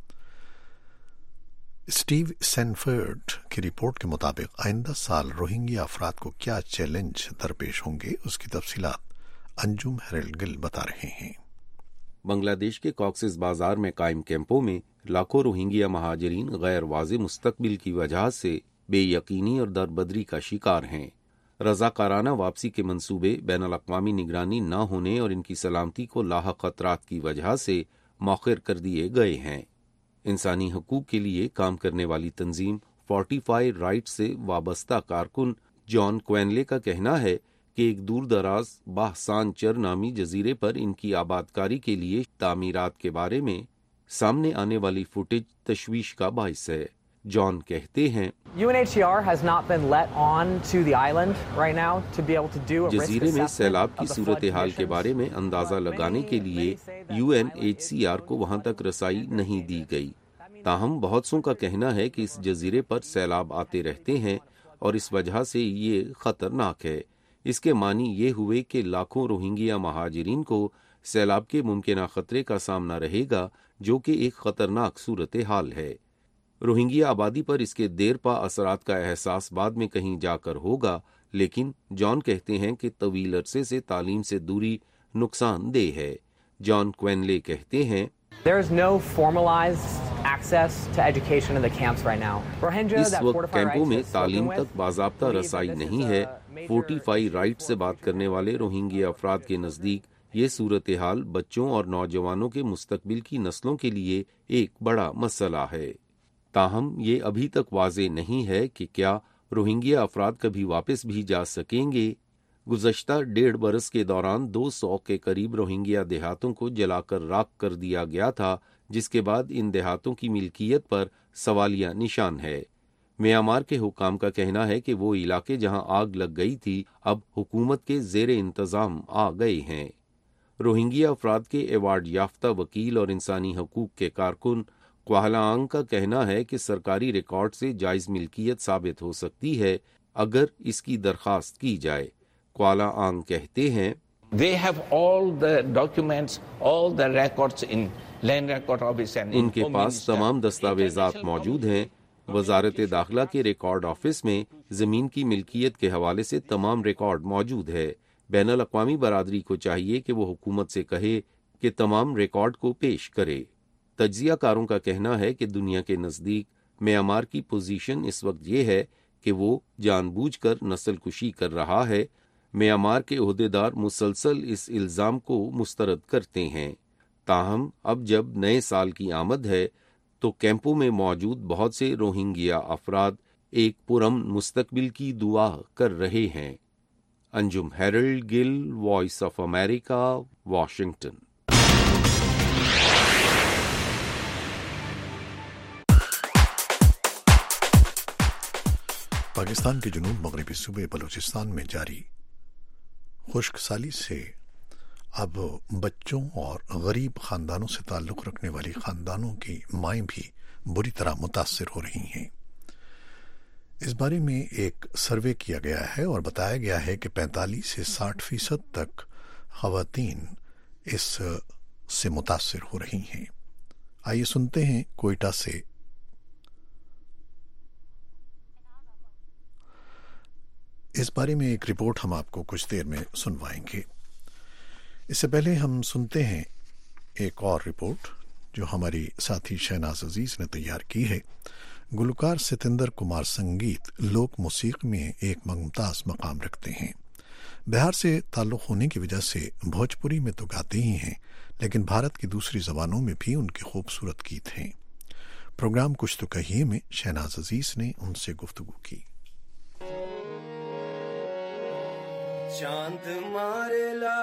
स्टीव सैनफर्ड की रिपोर्ट के मुताबिक आइंदा साल रोहिंग्या अफराद को क्या चैलेंज दरपेश होंगे, उसकी तफसीलात अंजुम हेरल्ड गिल बता रहे हैं। बांग्लादेश के कॉक्सेस बाजार में कायम कैंपों में लाखों रोहिंग्या महाजरीन गैर वाज़ेह मुस्तकबिल की वजह से बेयकीनी और दरबदरी का शिकार हैं। रजाकाराना वापसी के मंसूबे बैनुल अक़वामी निगरानी न होने और इनकी सलामती को लाहक खतरात की वजह से मौखर कर दिए गए हैं। इंसानी हकूक के लिए काम करने वाली तंजीम फोर्टिफाई राइट से वाबस्ता कारकुन जॉन क्वेनले का कहना है कि एक दूर दराज बाहसान चर नामी जजीरे पर इनकी आबादकारी के लिए तामीरात के बारे में सामने आने वाली फुटेज तशवीश का बाइस है। जॉन कहते हैं, जजीरे में सैलाब की सूरत हाल के बारे में अंदाजा लगाने के लिए U N H C R को वहां तक रसाई नहीं दी गई। ताहम बहुत सौ का कहना है कि इस जजीरे पर सैलाब आते रहते हैं और इस वजह से ये खतरनाक है। इसके मानी ये हुए कि लाखों रोहिंग्या महाजिरीन को सैलाब के मुमकिन खतरे का सामना रहेगा, जो कि एक खतरनाक सूरत हाल है। रोहिंग्या आबादी पर इसके देर पा असरात का एहसास बाद में कहीं जाकर होगा, लेकिन जॉन कहते हैं कि तवील अरसे से तालीम से दूरी नुकसानदेह है। जॉन क्वेनले कहते हैं, इस वक्त कैंपों में तालीम तक बाज़ाब्ता रसाई नहीं है। फोर्टिफाई राइट से बात करने वाले रोहिंग्या अफराद के नज़दीक ये सूरत हाल बच्चों और नौजवानों के मुस्तकबिल की नस्लों के लिए एक बड़ा मसला है। ताहम ये अभी तक वाज़े नहीं है कि क्या रोहिंग्या अफराद कभी वापस भी जा सकेंगे। गुज़श्ता डेढ़ बरस के दौरान दो सौ के करीब रोहिंग्या देहातों को जलाकर राख कर दिया गया था, जिसके बाद इन देहातों की मिल्कियत पर सवालिया निशान है। म्यांमार के हुकाम का कहना है कि वो इलाके जहां आग लग गई थी अब हुकूमत के ज़ेरे इंतज़ाम आ गए हैं। रोहिंग्या अफराद के एवार्ड याफ्ता वकील और इंसानी हकूक के कारकुन क्वाला आंग का कहना है कि सरकारी रिकॉर्ड से जायज मिल्कियत साबित हो सकती है अगर इसकी दरखास्त की जाए। क्वाला आंग कहते हैं, They have all the documents, all the records in land record office and उनके पास तमाम दस्तावेजात मौजूद हैं। वजारत दाखिला के रिकॉर्ड ऑफिस में जमीन की मिल्कियत के हवाले से तमाम रिकॉर्ड मौजूद है। बैनुल अक़वामी बरादरी को चाहिए कि वो हुकूमत से कहे کہ تمام ریکارڈ کو پیش کرے۔ تجزیہ کاروں کا کہنا ہے کہ دنیا کے نزدیک میانمار کی پوزیشن اس وقت یہ ہے کہ وہ جان بوجھ کر نسل کشی کر رہا ہے۔ میانمار کے عہدیدار مسلسل اس الزام کو مسترد کرتے ہیں۔ تاہم اب جب نئے سال کی آمد ہے تو کیمپوں میں موجود بہت سے روہنگیا افراد ایک پرامن مستقبل کی دعا کر رہے ہیں۔ Anjum Harold Gill, voice of America, Washington. Pakistan کے جنوب مغربی صوبے بلوچستان میں جاری خشک سالی سے اب بچوں اور غریب خاندانوں سے تعلق رکھنے والی خاندانوں کی مائیں بھی بری طرح متاثر ہو رہی ہیں۔ اس بارے میں ایک سروے کیا گیا ہے اور بتایا گیا ہے کہ پینتالیس سے ساٹھ فیصد تک خواتین اس سے متاثر ہو رہی ہیں۔ آئیے سنتے ہیں کوئٹہ سے اس بارے میں ایک رپورٹ ہم آپ کو کچھ دیر میں سنوائیں گے۔ اس سے پہلے ہم سنتے ہیں ایک اور رپورٹ جو ہماری ساتھی شہناز عزیز نے تیار کی ہے۔ گلوکار ستیندر کمار سنگیت لوک موسیقی میں ایک ممتاز مقام رکھتے ہیں۔ بہار سے تعلق ہونے کی وجہ سے بھوجپوری میں تو گاتے ہی ہیں، لیکن بھارت کی دوسری زبانوں میں بھی ان کے خوبصورت گیت ہیں۔ پروگرام کچھ تو کہیے میں شہناز عزیز نے ان سے گفتگو کی۔ چاند مارلا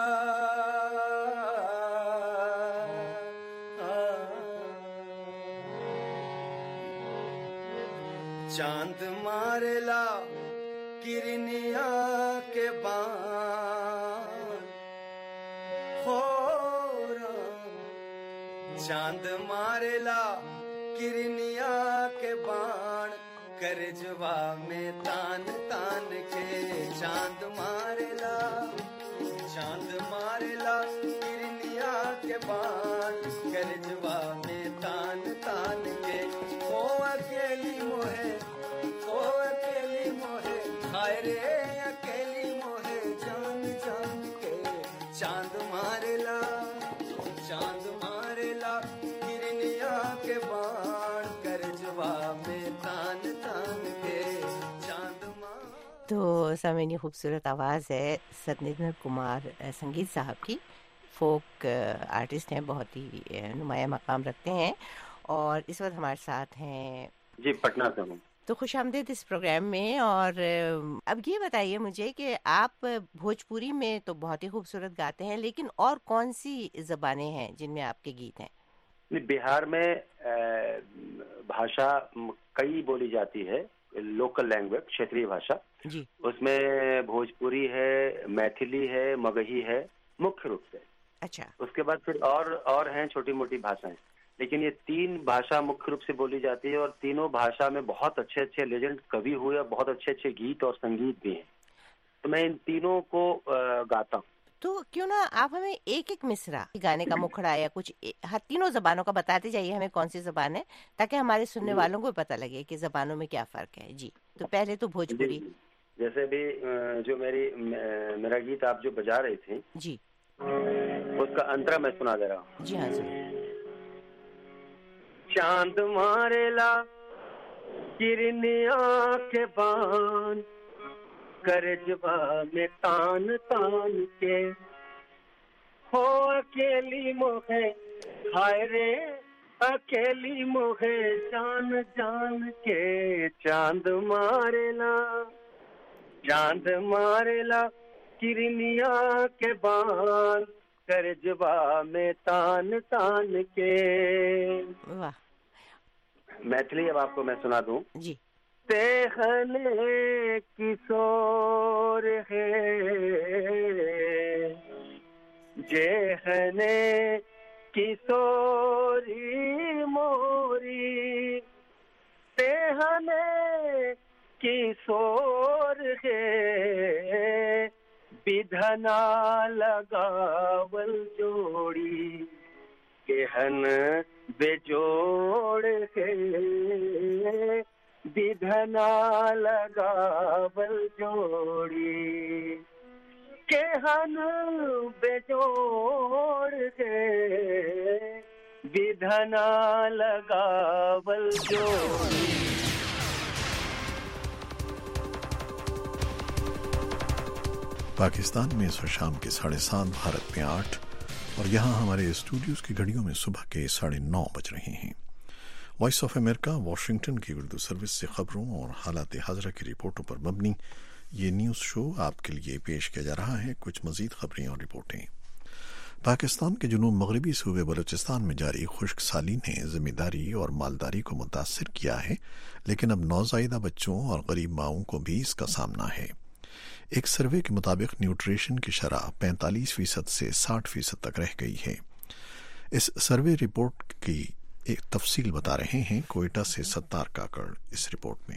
چاند مارلا کرنیا کے بان خورا چاند مارلا کرنیا کے بان کر جوا میں تان تان کے چاند مارلا چاند مارلا کرنیا کے بان کر جوا میں تان تان کے او اکیلی موہے او اکیلی موہے ہائے رے اکیلی موہے جان جان کے چاند مارلا چاند مارلا کرنیا کے بان کر جوا میں تان تان کے چاند مار۔ تو سامعین یہ خوبصورت آواز ہے ستیندر کمار سنگیت صاحب کی۔ فوک آرٹسٹ ہیں، بہت ہی نمایاں مقام رکھتے ہیں اور اس وقت ہمارے ساتھ ہیں۔ جی پٹنہ سے ہوں۔ تو خوش آمدید اس پروگرام میں۔ اور اب یہ بتائیے مجھے کہ آپ بھوجپوری میں تو بہت ہی خوبصورت گاتے ہیں، لیکن اور کون سی زبانیں ہیں جن میں آپ کے گیت ہیں؟ بہار میں بھاشا کئی بولی جاتی ہے، لوکل لینگویج کھیتری بھاشا جی، اس میں بھوجپوری ہے، میتھلی ہے، مگہی ہے مکھ روپ سے۔ اچھا، اس کے بعد پھر اور اور ہیں چھوٹی موٹی بھاشائیں، لیکن یہ تین بھاشا مکھ روپ سے بولی جاتی ہے اور تینوں بھاشا میں بہت اچھے اچھے لیجنڈ کوی ہوئے اور بہت اچھے اچھے گیت اور سنگیت بھی ہیں، تو میں ان تینوں کو گاتا ہوں۔ تو کیوں نہ آپ ہمیں ایک ایک مصرع گانے کا مکھڑا یا کچھ ہر تینوں زبانوں کا بتاتے جائیے ہمیں کون سی زبان ہے، تاکہ ہمارے سننے والوں کو پتہ لگے کہ زبانوں میں کیا فرق ہے۔ جی، تو پہلے تو بھوجپوری۔ جیسے بھی جو میری میرا گیت آپ جو بجا رہے تھے جی، اس کا انترا میں سنا دے رہا ہوں۔ جی ہاں سر۔ چاند مارلا کرنیا کے بان کر جوا میں تان تان کے ہو اکیلی موہے ہائے رے اکیلی موہے جان جان کے چاند مارلا چاند مارلا کرنیا کے بان کر جوا میں تان تان کے۔ واہ، میتھلی اب آپ کو میں سنا دوں۔ جی، تیخنے کسور ہے جہنے کسوری موری تیہنے کسور ہے بدھنا لگاول جوڑی کہن بے جوڑ ہے بدھنا لگاول جوڑی کہ ہن بیجوڑ گئے بدھنا لگاول جوڑی. پاکستان میں اس وقت شام کے ساڑھے سات، بھارت میں آٹھ، اور یہاں ہمارے اسٹوڈیوز کی گھڑیوں میں صبح کے ساڑھے نو بج رہے ہیں. وائس آف امریکہ واشنگٹن کی اردو سروس سے خبروں اور حالات حاضرہ کی رپورٹوں پر مبنی یہ نیوز شو آپ کے لیے پیش کیا جا رہا ہے. کچھ مزید خبریں اور رپورٹیں. پاکستان کے جنوب مغربی صوبے بلوچستان میں جاری خشک سالی نے ذمہ داری اور مالداری کو متاثر کیا ہے، لیکن اب نوزائیدہ بچوں اور غریب ماؤں کو بھی اس کا سامنا ہے. ایک سروے کے مطابق نیوٹریشن کی شرح پینتالیس فیصد سے ساٹھ فیصد تک رہ گئی ہے. اس سروے رپورٹ کی ایک تفصیل بتا رہے ہیں کوئٹہ سے ستار کاکڑ اس رپورٹ میں.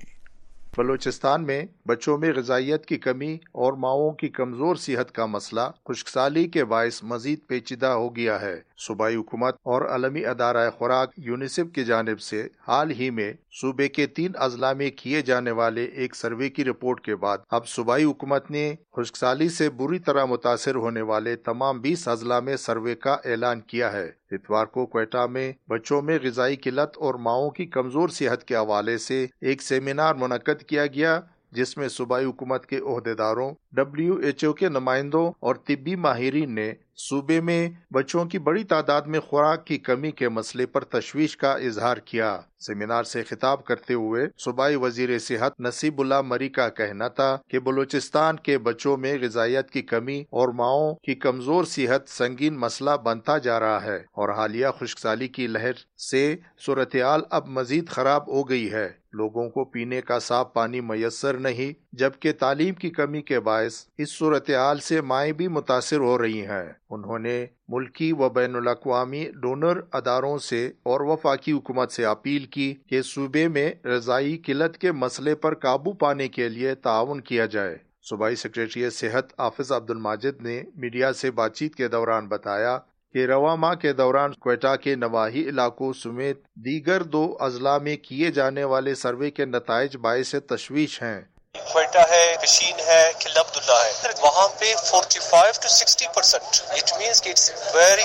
بلوچستان میں بچوں میں غذائیت کی کمی اور ماؤں کی کمزور صحت کا مسئلہ خشک سالی کے باعث مزید پیچیدہ ہو گیا ہے. صوبائی حکومت اور عالمی ادارہ خوراک یونیسیف کی جانب سے حال ہی میں صوبے کے تین اضلاع میں کیے جانے والے ایک سروے کی رپورٹ کے بعد اب صوبائی حکومت نے خشک سالی سے بری طرح متاثر ہونے والے تمام بیس اضلاع میں سروے کا اعلان کیا ہے. اتوار کو کوئٹہ میں بچوں میں غذائی قلت اور ماؤں کی کمزور صحت کے حوالے سے ایک سیمینار منعقد کیا گیا، جس میں صوبائی حکومت کے عہدیداروں، ڈبلیو ایچ او کے نمائندوں اور طبی ماہرین نے صوبے میں بچوں کی بڑی تعداد میں خوراک کی کمی کے مسئلے پر تشویش کا اظہار کیا. سیمینار سے خطاب کرتے ہوئے صوبائی وزیر صحت نصیب اللہ مری کا کہنا تھا کہ بلوچستان کے بچوں میں غذائیت کی کمی اور ماؤں کی کمزور صحت سنگین مسئلہ بنتا جا رہا ہے اور حالیہ خشک سالی کی لہر سے صورتحال اب مزید خراب ہو گئی ہے. لوگوں کو پینے کا صاف پانی میسر نہیں، جبکہ تعلیم کی کمی کے باعث اس صورتحال سے مائیں بھی متاثر ہو رہی ہیں. انہوں نے ملکی و بین الاقوامی ڈونر اداروں سے اور وفاقی حکومت سے اپیل کی کہ صوبے میں غذائی قلت کے مسئلے پر قابو پانے کے لیے تعاون کیا جائے. صوبائی سیکریٹری صحت حافظ عبد الماجد نے میڈیا سے بات چیت کے دوران بتایا کہ رواں ماہ کے دوران کوئٹہ کے نواحی علاقوں سمیت دیگر دو اضلاع میں کیے جانے والے سروے کے نتائج باعث تشویش ہیں. کوئٹہ ہے، کشین ہے، قلعہ عبداللہ ہے، وہاں پہ پچاس ٹو ساٹھ پرسنٹ اٹ مینس کہ اٹس ویری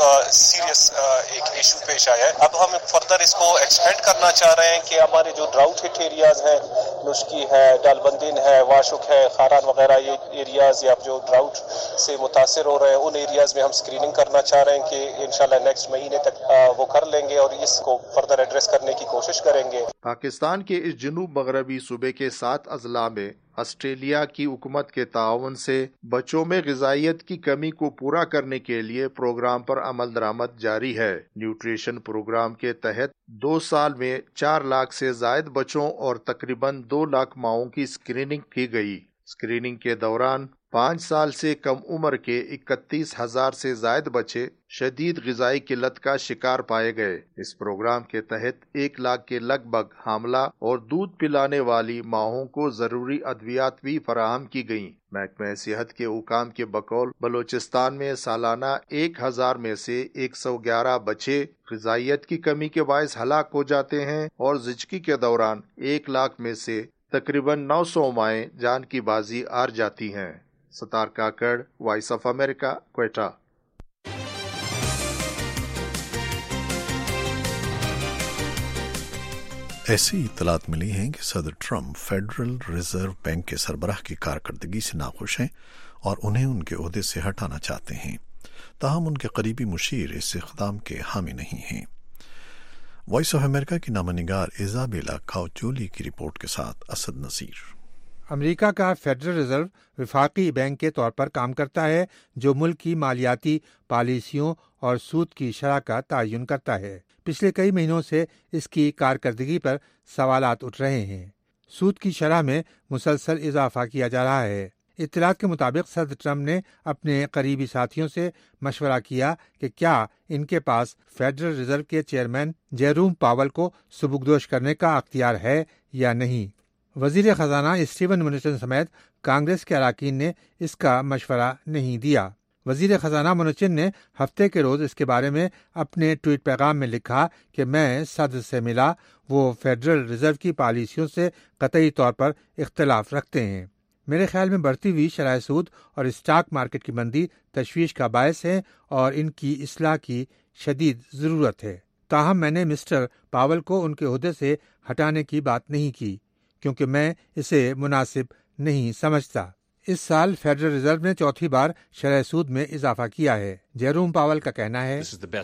سیریس ایک ایشو پیش آیا ہے. اب ہم فردر اس کو ایکسپینڈ کرنا چاہ رہے ہیں کہ ہمارے جو ڈراؤٹ ہٹ ایریاز ہیں، نشکی ہے، ڈال بندین ہے، واشک ہے، خاران وغیرہ، یہ ایریاز یا جو ڈراؤٹ سے متاثر ہو رہے ہیں، ان ایریاز میں ہم اسکریننگ کرنا چاہ رہے ہیں کہ انشاءاللہ نیکسٹ مہینے تک وہ کر لیں گے اور اس کو فردر ایڈریس کرنے کی کوشش کریں گے. پاکستان کے اس جنوب مغربی صوبے کے سات اضلاع میں آسٹریلیا کی حکومت کے تعاون سے بچوں میں غذائیت کی کمی کو پورا کرنے کے لیے پروگرام پر عمل درآمد جاری ہے. نیوٹریشن پروگرام کے تحت دو سال میں چار لاکھ سے زائد بچوں اور تقریباً دو لاکھ ماؤں کی اسکریننگ کی گئی. اسکریننگ کے دوران پانچ سال سے کم عمر کے اکتیس ہزار سے زائد بچے شدید غذائی قلت کا شکار پائے گئے. اس پروگرام کے تحت ایک لاکھ کے لگ بھگ حاملہ اور دودھ پلانے والی ماؤں کو ضروری ادویات بھی فراہم کی گئیں. محکمہ صحت کے حکام کے بقول بلوچستان میں سالانہ ایک ہزار میں سے ایک سو گیارہ بچے غذائیت کی کمی کے باعث ہلاک ہو جاتے ہیں اور زچگی کے دوران ایک لاکھ میں سے تقریباً نو سو مائیں جان کی بازی ہار جاتی ہیں. Sattar Kakar, voice of America, Quetta. ایسی اطلاعات ملی ہیں کہ صدر ٹرمپ فیڈرل ریزرو بینک کے سربراہ کی کارکردگی سے ناخوش ہیں اور انہیں ان کے عہدے سے ہٹانا چاہتے ہیں، تاہم ان کے قریبی مشیر اس اقدام کے حامی نہیں ہیں. وائس آف امریکہ کی نامہ نگار ایزابیلا کاؤچولی کی رپورٹ کے ساتھ اسد نصیر. امریکہ کا فیڈرل ریزرو وفاقی بینک کے طور پر کام کرتا ہے جو ملک کی مالیاتی پالیسیوں اور سود کی شرح کا تعین کرتا ہے. پچھلے کئی مہینوں سے اس کی کارکردگی پر سوالات اٹھ رہے ہیں. سود کی شرح میں مسلسل اضافہ کیا جا رہا ہے. اطلاعات کے مطابق صدر ٹرمپ نے اپنے قریبی ساتھیوں سے مشورہ کیا کہ کیا ان کے پاس فیڈرل ریزرو کے چیئرمین جیروم پاول کو سبکدوش کرنے کا اختیار ہے یا نہیں. وزیر خزانہ اسٹیون منوچن سمیت کانگریس کے اراکین نے اس کا مشورہ نہیں دیا. وزیر خزانہ منوچن نے ہفتے کے روز اس کے بارے میں اپنے ٹویٹ پیغام میں لکھا کہ میں صدر سے ملا، وہ فیڈرل ریزرو کی پالیسیوں سے قطعی طور پر اختلاف رکھتے ہیں. میرے خیال میں بڑھتی ہوئی شرح سود اور اسٹاک مارکیٹ کی مندی تشویش کا باعث ہے اور ان کی اصلاح کی شدید ضرورت ہے۔ تاہم میں نے مسٹر پاول کو ان کے عہدے سے ہٹانے کی بات نہیں کی کیونکہ میں اسے مناسب نہیں سمجھتا۔ اس سال فیڈرل ریزرو نے چوتھی بار شرح سود میں اضافہ کیا ہے۔ جیروم پاول کا کہنا ہے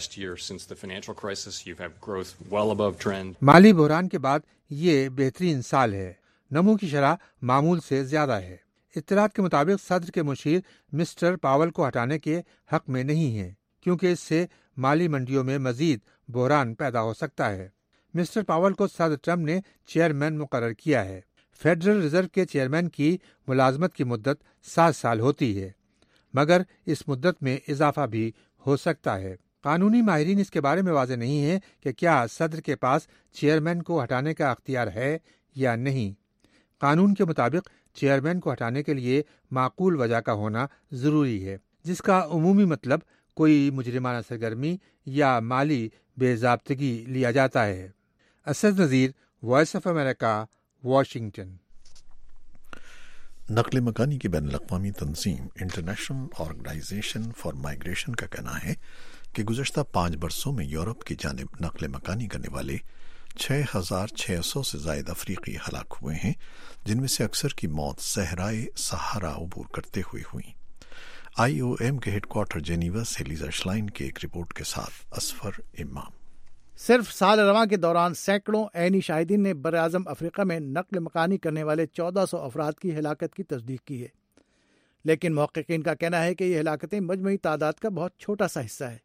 مالی بحران کے بعد یہ بہترین سال ہے، نمو کی شرح معمول سے زیادہ ہے۔ اطلاعات کے مطابق صدر کے مشیر مسٹر پاول کو ہٹانے کے حق میں نہیں ہیں کیونکہ اس سے مالی منڈیوں میں مزید بحران پیدا ہو سکتا ہے۔ مسٹر پاول کو صدر ٹرمپ نے چیئرمین مقرر کیا ہے۔ فیڈرل ریزرو کے چیئرمین کی ملازمت کی مدت سات سال ہوتی ہے، مگر اس مدت میں اضافہ بھی ہو سکتا ہے۔ قانونی ماہرین اس کے بارے میں واضح نہیں ہیں کہ کیا صدر کے پاس چیئرمین کو ہٹانے کا اختیار ہے یا نہیں۔ قانون کے مطابق چیئرمین کو ہٹانے کے لیے معقول وجہ کا ہونا ضروری ہے، جس کا عمومی مطلب کوئی مجرمانہ سرگرمی یا مالی بے ضابطگی لیا جاتا ہے۔ Asad Nazir, voice of America, Washington. نقل مکانی کی بین الاقوامی تنظیم انٹرنیشنل آرگنائزیشن فار مائیگریشن کا کہنا ہے کہ گزشتہ پانچ برسوں میں یورپ کی جانب نقل مکانی کرنے والے چھ ہزار چھ سو سے زائد افریقی ہلاک ہوئے ہیں، جن میں سے اکثر کی موت صحرائے سہارا عبور کرتے ہوئے ہوئی۔ آئی او ایم کے ہیڈ کوارٹر جنیوا سے لیزا شلائن کی ایک رپورٹ کے ساتھ اسفر امام۔ صرف سال رواں کے دوران سینکڑوں عینی شاہدین نے براعظم افریقہ میں نقل مکانی کرنے والے چودہ سو افراد کی ہلاکت کی تصدیق کی ہے، لیکن محققین کا کہنا ہے کہ یہ ہلاکتیں مجموعی تعداد کا بہت چھوٹا سا حصہ ہے۔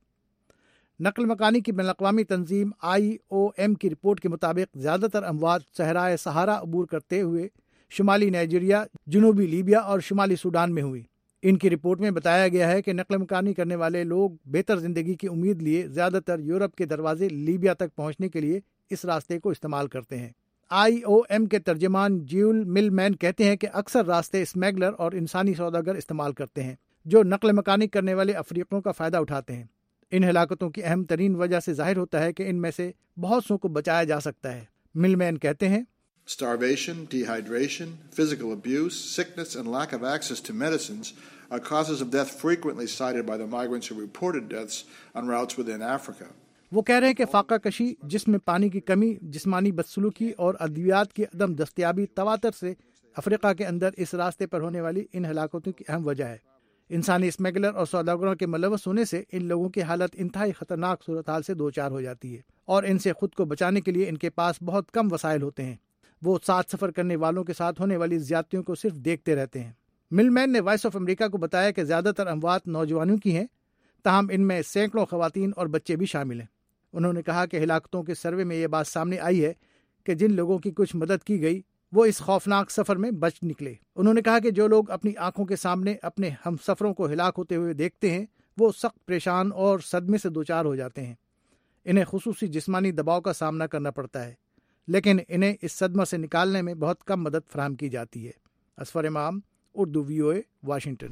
نقل مکانی کی بین الاقوامی تنظیم آئی او ایم کی رپورٹ کے مطابق زیادہ تر اموات صحرائے سہارا عبور کرتے ہوئے شمالی نائجیریا، جنوبی لیبیا اور شمالی سوڈان میں ہوئی۔ ان کی رپورٹ میں بتایا گیا ہے کہ نقل مکانی کرنے والے لوگ بہتر زندگی کی امید لیے زیادہ تر یورپ کے دروازے لیبیا تک پہنچنے کے لیے اس راستے کو استعمال کرتے ہیں۔ آئی او ایم کے ترجمان جیول مل مین کہتے ہیں کہ اکثر راستے اسمیگلر اور انسانی سوداگر استعمال کرتے ہیں جو نقل مکانی کرنے والے افریقیوں کا فائدہ اٹھاتے ہیں۔ ان ہلاکتوں کی اہم ترین وجہ سے ظاہر ہوتا ہے کہ ان میں سے بہت سو کو بچایا جا سکتا ہے۔ مل مین کہتے ہیں Starvation, dehydration, physical abuse, sickness and lack of access to medicines are causes of death frequently cited by the migrants who reported deaths on routes within Africa. وہ کہہ رہے ہیں کہ فاقہ کشی، جسم میں پانی کی کمی، جسمانی بدسلوکی اور ادویات کی عدم دستیابی تواتر سے افریقہ کے اندر اس راستے پر ہونے والی ان ہلاکتوں کی اہم وجہ ہے۔ انسانی اسمیگلر اور سوداگروں کے ملوث ہونے سے ان لوگوں کی حالت انتہائی خطرناک صورتحال سے دوچار ہو جاتی ہے اور ان سے خود کو بچانے کے لیے ان کے پاس بہت کم وسائل ہوتے ہیں۔ وہ ساتھ سفر کرنے والوں کے ساتھ ہونے والی زیادتیوں کو صرف دیکھتے رہتے ہیں۔ مل مین نے وائس آف امریکہ کو بتایا کہ زیادہ تر اموات نوجوانوں کی ہیں، تاہم ان میں سینکڑوں خواتین اور بچے بھی شامل ہیں۔ انہوں نے کہا کہ ہلاکتوں کے سروے میں یہ بات سامنے آئی ہے کہ جن لوگوں کی کچھ مدد کی گئی وہ اس خوفناک سفر میں بچ نکلے۔ انہوں نے کہا کہ جو لوگ اپنی آنکھوں کے سامنے اپنے ہم سفروں کو ہلاک ہوتے ہوئے دیکھتے ہیں وہ سخت پریشان اور صدمے سے دوچار ہو جاتے ہیں۔ انہیں خصوصی جسمانی دباؤ کا سامنا کرنا پڑتا ہے، لیکن انہیں اس صدمہ سے نکالنے میں بہت کم مدد فراہم کی جاتی ہے۔ اسفر امام، اردو وی او اے، واشنگٹن۔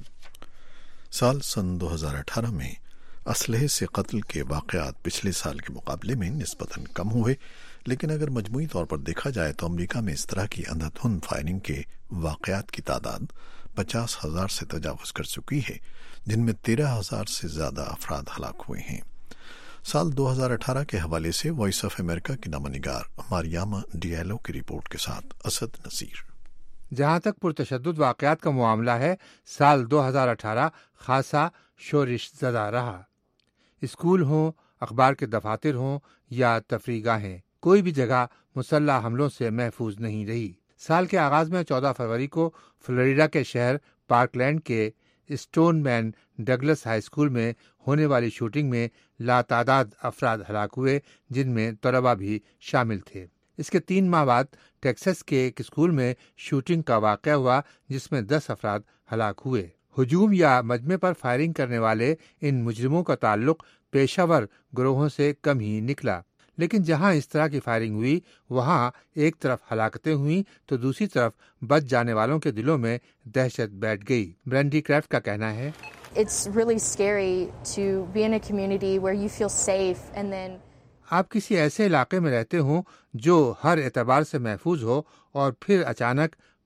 سال سن دو ہزار اٹھارہ میں اسلحے سے قتل کے واقعات پچھلے سال کے مقابلے میں نسبتاً کم ہوئے، لیکن اگر مجموعی طور پر دیکھا جائے تو امریکہ میں اس طرح کی اندھا دھند فائرنگ کے واقعات کی تعداد پچاس ہزار سے تجاوز کر چکی ہے، جن میں تیرہ ہزار سے زیادہ افراد ہلاک ہوئے ہیں۔ سال دو ہزار اٹھارہ کے حوالے سے وائس آف امریکہ کی نامہ نگار ماریاما ڈیالو کی رپورٹ کے ساتھ اسد نذیر۔ جہاں تک پرتشدد واقعات کا معاملہ ہے، سال دو ہزار اٹھارہ خاصا شورش زدہ رہا۔ اسکول ہوں، اخبار کے دفاتر ہوں یا تفریح گاہیں، کوئی بھی جگہ مسلح حملوں سے محفوظ نہیں رہی۔ سال کے آغاز میں چودہ فروری کو فلوریڈا کے شہر پارک لینڈ کے Stoneman Douglas high school میں ہونے والی شوٹنگ میں لاتعداد افراد ہلاک ہوئے، جن میں طلباء بھی شامل تھے۔ اس کے تین ماہ بعد ٹیکساس کے ایک اسکول میں شوٹنگ کا واقعہ ہوا جس میں دس افراد ہلاک ہوئے۔ ہجوم یا مجمع پر فائرنگ کرنے والے ان مجرموں کا تعلق پیشہ ور گروہوں سے کم ہی نکلا، لیکن جہاں اس طرح کی فائرنگ ہوئی وہاں ایک طرف ہلاکتیں ہوئیں تو دوسری طرف بچ جانے والوں کے دلوں میں دہشت بیٹھ گئی۔ برینڈی کرافٹ کا کہنا ہے It's really scary to be in a community where you feel safe and then آپ کسی ایسے علاقے میں رہتے ہوں جو ہر اعتبار سے محفوظ ہو اور پھر اچانک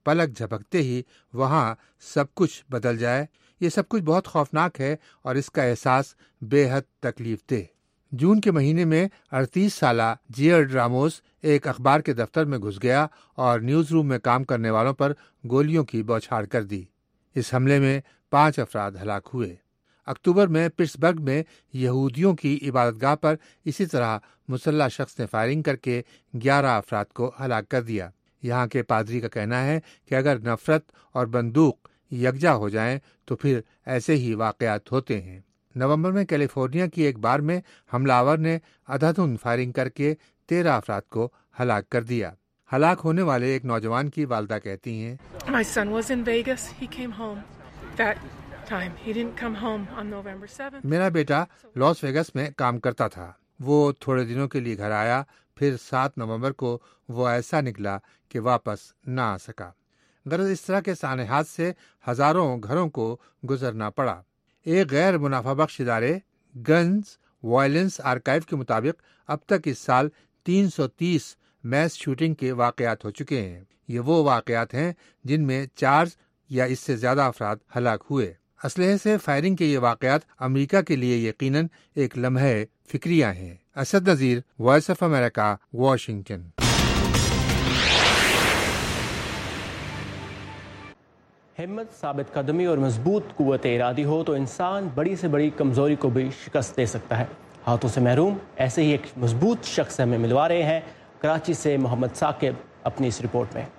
पलक झपकते ही वहाँ सब कुछ बदल जाए, ये सब कुछ बहुत खौफनाक है और इसका एहसास बेहद तकलीफ दे। जून के महीने में अड़तीस साला जियर्ड रामोस एक अखबार के दफ्तर में घुस गया और न्यूज रूम में काम करने वालों पर गोलियों की बौछार कर दी। इस हमले में पांच अफराद हलाक हुए। अक्टूबर में पिट्सबर्ग में यहूदियों की इबादतगाह पर इसी तरह मुसल्ला शख्स ने फायरिंग करके ग्यारह अफराद को हलाक कर दिया। यहाँ के पादरी का कहना है कि अगर नफरत और बंदूक यकजा हो जाएं तो फिर ऐसे ही वाकयात होते हैं। नवंबर में कैलिफोर्निया की एक बार में हमलावर ने अंधाधुंध फायरिंग करके तेरह अफराद को हलाक कर दिया। हलाक होने वाले एक नौजवान की वालदा कहती हैं, My son was in Vegas. He came home that time. He didn't come home on November seventh. मेरा बेटा लॉस वेगस में काम करता था। वो थोड़े दिनों के लिए घर आया, फिर सात नवंबर को वो ऐसा निकला कि वापस ना आ सका। गरज इस तरह के सानेहात से हजारों घरों को गुजरना पड़ा। एक गैर मुनाफाबख्श इदारे गन्स वायलेंस आर्काइव के मुताबिक अब तक इस साल तीन सौ तीस मैस शूटिंग के वाकयात हो चुके हैं। ये वो वाकयात हैं जिनमें चार या इससे ज्यादा अफराद हलाक हुए। असलहे से फायरिंग के ये वाकयात अमेरिका के लिए यकीनन एक लम्हे फिक्रिया हैं। Asad Nazir, voice of America, Washington. हिम्मत, साबित कदमी और मजबूत कुव्वत इरादी हो तो इंसान बड़ी से बड़ी कमजोरी को भी शिकस्त दे सकता है। हाथों से महरूम ऐसे ही एक मजबूत शख्स हमें मिलवा रहे हैं कराची से मोहम्मद साकिब अपनी इस रिपोर्ट में।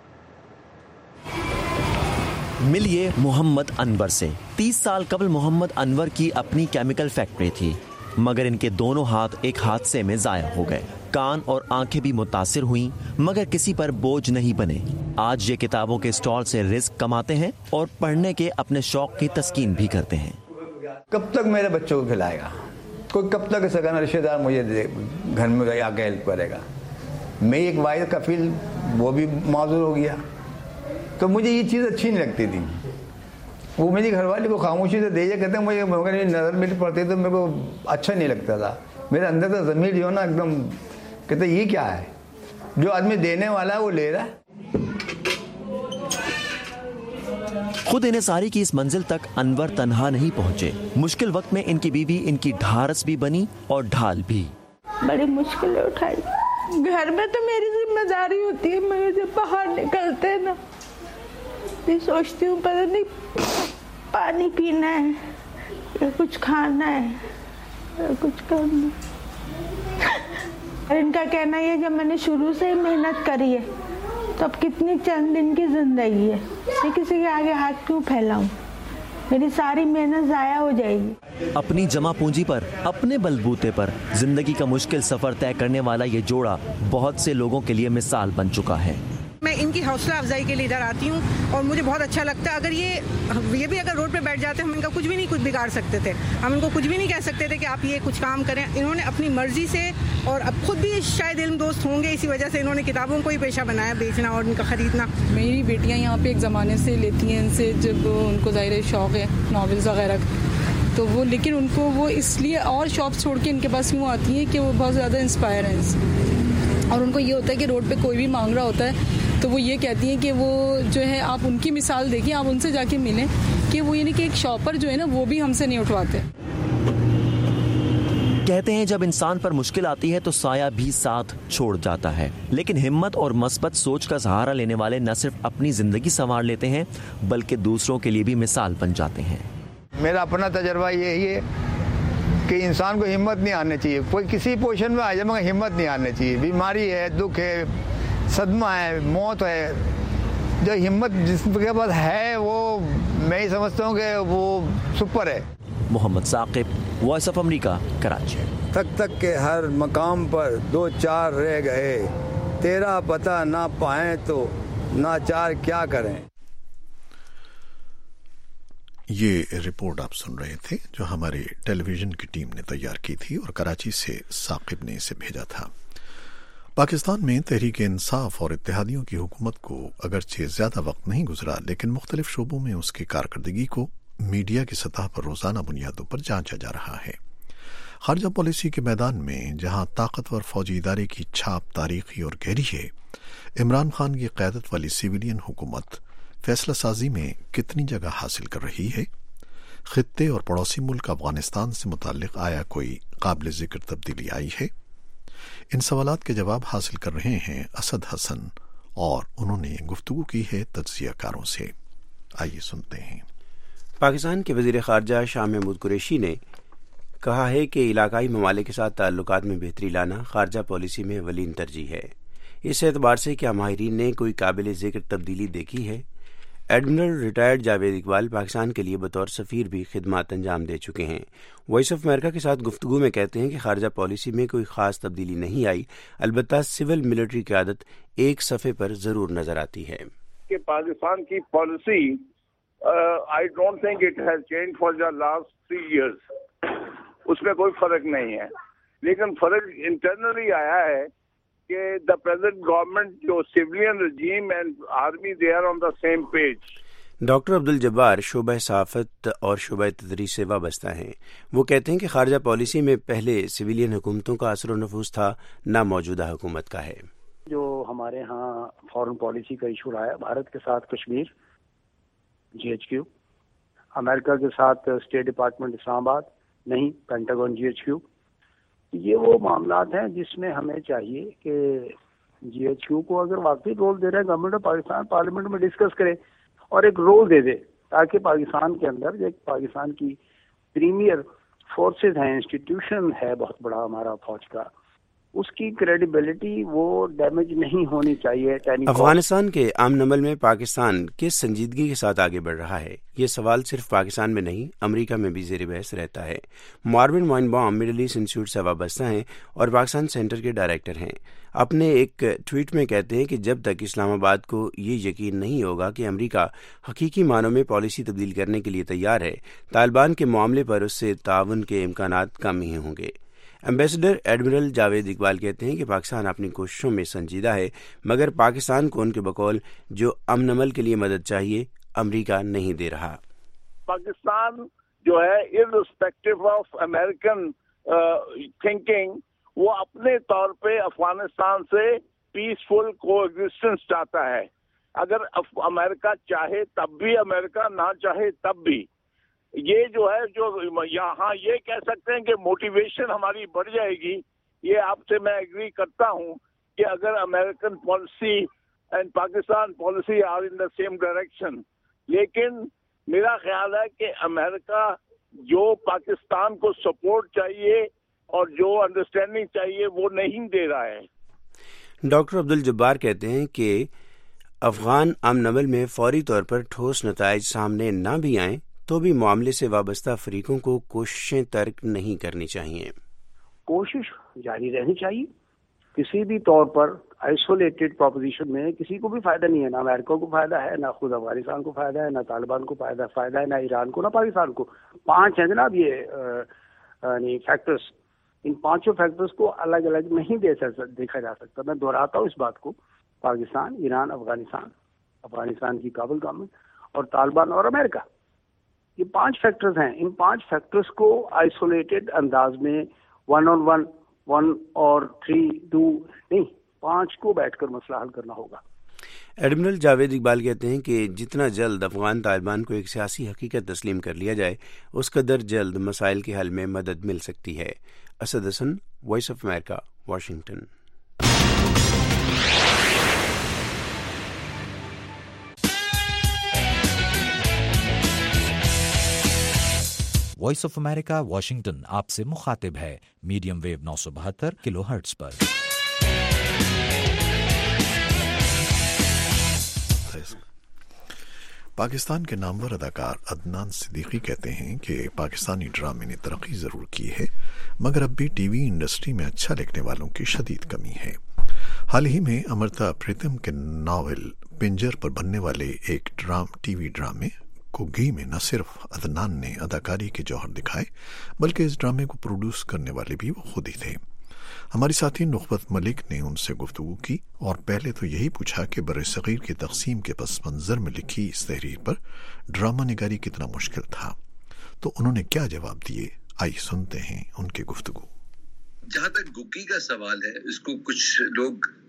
मिलिए मोहम्मद अनवर से। तीस साल कबल मोहम्मद अनवर की अपनी केमिकल फैक्ट्री थी, मगर इनके दोनों हाथ एक हादसे में जाया हो गए। कान और आंखें भी मुतासिर हुई, मगर किसी पर बोझ नहीं बने। आज ये किताबों के स्टॉल से रिस्क कमाते हैं और पढ़ने के अपने शौक की तस्कीन भी करते हैं। कब तक मेरे बच्चों को खिलाएगा कोई? कब तक सगाना रिश्तेदार मुझे घर में आके हेल्प करेगा? मैं एक वाहिद कफील, वो भी माजूर हो गया। तो मुझे ये चीज़ अच्छी नहीं लगती थी। वो मेरी घरवाली को खामोशी से दे कहते हैं, मुझे मगर नज़र मेरी पड़ती तो मेरे को अच्छा नहीं लगता था। मेरे अंदर तो ज़मीर जो ना एकदम कहते ये क्या है, जो आदमी देने वाला है वो ले रहा है। खुद इन्हिसारी की इस मंजिल तक अनवर तन्हा नहीं पहुंचे। मुश्किल वक्त में इनकी बीवी इनकी ढारस भी बनी और ढाल भी। बड़ी मुश्किलें उठाई। घर में तो मेरी जिम्मेदारी होती है, मगर जब बाहर निकलते हैं ना, मैं सोचती हूँ पता नहीं पानी पीना है या कुछ खाना है या कुछ करना। और इनका कहना ये, जब मैंने शुरू से ही मेहनत करी है तो अब कितनी चंद दिन की जिंदगी है, मैं किसी के आगे हाथ क्यों फैलाऊं? मेरी सारी मेहनत जाया हो जाएगी। अपनी जमा पूंजी पर, अपने बलबूते पर जिंदगी का मुश्किल सफर तय करने वाला ये जोड़ा बहुत से लोगों के लिए मिसाल बन चुका है। मैं इनकी हौसला अफजाई के लिए इधर आती हूँ और मुझे बहुत अच्छा लगता है। अगर ये ये भी अगर रोड पे बैठ जाते हम इनका कुछ भी नहीं कुछ बिगाड़ सकते थे, हम इनको कुछ भी नहीं कह सकते थे कि आप ये कुछ काम करें। इन्होंने अपनी मर्जी से, और अब खुद भी शायद इल्म दोस्त होंगे, इसी वजह से इन्होंने किताबों को ही पेशा बनाया, बेचना और इनका ख़रीदना। मेरी बेटियाँ यहाँ पे एक ज़माने से लेती हैं इनसे, जब उनको ज़ाहिर शौक़ है नावल्स वगैरह, तो वो लेकिन उनको वो इसलिए और शॉप छोड़ के इनके पास यूँ आती हैं कि वो बहुत ज़्यादा इंस्पायर हैं इनसे। और उनको ये होता है कि रोड पे कोई भी मांग रहा होता है तो वो ये कहती हैं कि वो जो है आप उनकी मिसाल देखिए, आप उनसे जाके मिलें कि वो यानी कि एक शॉपर जो है ना वो भी हमसे नहीं उठवाते। कहते हैं जब इंसान पर मुश्किल आती है तो साया भी साथ छोड़ जाता है, लेकिन हिम्मत और मस्बत सोच का सहारा लेने वाले न सिर्फ अपनी जिंदगी संवार लेते हैं बल्कि दूसरों के लिए भी मिसाल बन जाते हैं। मेरा अपना तजर्बा यही है कि इंसान को हिम्मत नहीं आनी चाहिए। कोई किसी पोजीशन में आ जाए मगर हिम्मत नहीं आनी चाहिए। बीमारी है, दुख है, सदमा है, मौत है, जो हिम्मत जिसके पास है वो मैं ही समझता हूँ कि वो सुपर है। Mohammad Saqib, voice of America, Karachi. तक तक के हर मकाम पर दो चार रह गए, तेरा पता ना पाए तो नाचार क्या करें। ये रिपोर्ट आप सुन रहे थे जो हमारे टेलीविजन की टीम ने तैयार की थी और कराची से साकिब ने इसे भेजा था। पाकिस्तान में तहरीक इंसाफ और इत्तेहादियों की हुकूमत को अगरचे ज्यादा वक्त नहीं गुजरा, लेकिन मुख्तलिफ शोबों में उसकी कारकर्दगी को मीडिया की सतह पर रोजाना बुनियादों पर जांचा जा रहा है। खारजा पॉलिसी के मैदान में जहां ताकतवर फौजी इदारे की छाप तारीखी और गहरी है, इमरान खान की क़यादत वाली सिविलियन हुकूमत فیصلہ سازی میں کتنی جگہ حاصل کر رہی ہے؟ خطے اور پڑوسی ملک افغانستان سے متعلق آیا کوئی قابل ذکر تبدیلی آئی ہے؟ ان سوالات کے جواب حاصل کر رہے ہیں اسد حسن، اور انہوں نے گفتگو کی ہے تجزیہ کاروں سے۔ آئیے سنتے ہیں۔ پاکستان کے وزیر خارجہ شاہ محمود قریشی نے کہا ہے کہ علاقائی ممالک کے ساتھ تعلقات میں بہتری لانا خارجہ پالیسی میں اولین ترجیح ہے۔ اس اعتبار سے کیا ماہرین نے کوئی قابل ذکر تبدیلی دیکھی ہے؟ ایڈمرل ریٹائرڈ جاوید اقبال پاکستان کے لیے بطور سفیر بھی خدمات انجام دے چکے ہیں۔ وائس آف امریکہ کے ساتھ گفتگو میں کہتے ہیں کہ خارجہ پالیسی میں کوئی خاص تبدیلی نہیں آئی، البتہ سول ملٹری قیادت ایک صفحے پر ضرور نظر آتی ہے۔ کہ پاکستان کی policy I don't think it has change for the last three years, اس میں کوئی فرق نہیں ہے، لیکن فرق انٹرنلی آیا ہے کہ دا پریزنٹ گورنمنٹ جو civilian regime and army they are on the same page. Doctor Abdul Jabbar شعبہ صحافت اور شعبہ تدریس سے وابستہ ہیں۔ وہ کہتے ہیں کہ خارجہ پالیسی میں پہلے سویلین حکومتوں کا اثر و نفوذ تھا، نہ موجودہ حکومت کا ہے۔ جو ہمارے ہاں فارن پالیسی کا ایشو رہا ہے، بھارت کے ساتھ کشمیر جی ایچ کیو، امریکہ کے ساتھ اسٹیٹ ڈپارٹمنٹ اسلام آباد نہیں، پینٹاگون جی ایچ کیو، یہ وہ معاملات ہیں جس میں ہمیں چاہیے کہ جی ایچ کیو کو اگر واقعی رول دے رہے ہیں گورنمنٹ آف پاکستان، پارلیمنٹ میں ڈسکس کرے اور ایک رول دے دے، تاکہ پاکستان کے اندر ایک پاکستان کی پریمیئر فورسز ہیں، انسٹیٹیوشن ہے بہت بڑا ہمارا فوج کا، اس کی کریڈیبلٹی وہ ڈیمیج نہیں ہونی چاہیے۔ افغانستان کے امن عمل میں پاکستان کس سنجیدگی کے ساتھ آگے بڑھ رہا ہے؟ یہ سوال صرف پاکستان میں نہیں، امریکہ میں بھی زیر بحث رہتا ہے۔ مارون وائنبام مڈل ایسٹ انسٹیٹیوٹ سے وابستہ ہیں اور پاکستان سینٹر کے ڈائریکٹر ہیں۔ اپنے ایک ٹویٹ میں کہتے ہیں کہ جب تک اسلام آباد کو یہ یقین نہیں ہوگا کہ امریکہ حقیقی معنوں میں پالیسی تبدیل کرنے کے لیے تیار ہے، طالبان کے معاملے پر اس سے تعاون کے امکانات کم ہی ہوں گے۔ ایمبیسڈر ایڈمرل جاوید اقبال کہتے ہیں کہ پاکستان اپنی کوششوں میں سنجیدہ ہے، مگر پاکستان کو ان کے بقول جو امن عمل کے لیے مدد چاہیے امریکہ نہیں دے رہا۔ پاکستان جو ہے ارسپیکٹو آف امریکن تھنکنگ، وہ اپنے طور پہ افغانستان سے پیسفل کو ایگزسٹنس چاہتا ہے۔ اگر امریکہ چاہے تب بھی، امریکہ نہ چاہے تب بھی، یہ جو ہے جو یہاں یہ کہہ سکتے ہیں کہ موٹیویشن ہماری بڑھ جائے گی، یہ آپ سے میں ایگری کرتا ہوں کہ اگر American policy and Pakistan policy are in the same direction, لیکن میرا خیال ہے کہ امریکہ جو پاکستان کو سپورٹ چاہیے اور جو انڈرسٹینڈنگ چاہیے وہ نہیں دے رہا ہے۔ ڈاکٹر عبدالجبار کہتے ہیں کہ افغان امن عمل میں فوری طور پر ٹھوس نتائج سامنے نہ بھی آئیں تو بھی معاملے سے وابستہ فریقوں کو کوششیں ترک نہیں کرنی چاہیے۔ کوشش جاری رہنی چاہیے، کسی بھی طور پر آئسولیٹڈ پروپوزیشن میں کسی کو بھی فائدہ نہیں ہے، نہ امریکہ کو فائدہ ہے، نہ خود افغانستان کو فائدہ ہے، نہ طالبان کو فائدہ فائدہ ہے، نہ ایران کو، نہ پاکستان کو۔ پانچ ہیں جناب یہ یعنی فیکٹرز، ان پانچوں فیکٹرز کو الگ الگ نہیں دیکھا جا سکتا۔ میں دہراتا ہوں اس بات کو، پاکستان، ایران، افغانستان، افغانستان کی کابل گورنمنٹ اور طالبان اور امریکہ، یہ پانچ فیکٹرز ہیں۔ ان پانچ فیکٹرز کو آئسولیٹڈ انداز میں ون آن ون ون اور تھری ٹو نہیں، پانچ کو بیٹھ کر مسئلہ حل کرنا ہوگا۔ ایڈمرل جاوید اقبال کہتے ہیں کہ جتنا جلد افغان طالبان کو ایک سیاسی حقیقت تسلیم کر لیا جائے، اس قدر جلد مسائل کے حل میں مدد مل سکتی ہے۔ Asad Hasan, Voice of America, Washington. Voice of America Washington آپ سے مخاطب ہے، میڈیم ویو نو سو بہتر کلو ہرٹز پر۔ پاکستان کے نامور اداکار عدنان صدیقی کہتے ہیں کہ پاکستانی ڈرامے نے ترقی ضرور کی ہے، مگر اب بھی ٹی وی انڈسٹری میں اچھا لکھنے والوں کی شدید کمی ہے۔ حال ہی میں امرتا پریتم کے ناول پنجر پر بننے والے ایک ڈرام ٹی وی ڈرامے کو گھی میں نہ صرف عدنان نے اداکاری کے جوہر دکھائے، بلکہ اس ڈرامے کو پروڈیوس کرنے والے بھی وہ خود ہی تھے۔ ہماری ساتھی نخبت ملک نے ان سے گفتگو کی اور پہلے تو یہی پوچھا کہ بر صغیر کی تقسیم کے پس منظر میں لکھی اس تحریر پر ڈرامہ نگاری کتنا مشکل تھا، تو انہوں نے کیا جواب دیے، آئی سنتے ہیں ان کی گفتگو۔ جہاں تک گکی کا سوال ہے، اس کو کچھ لوگ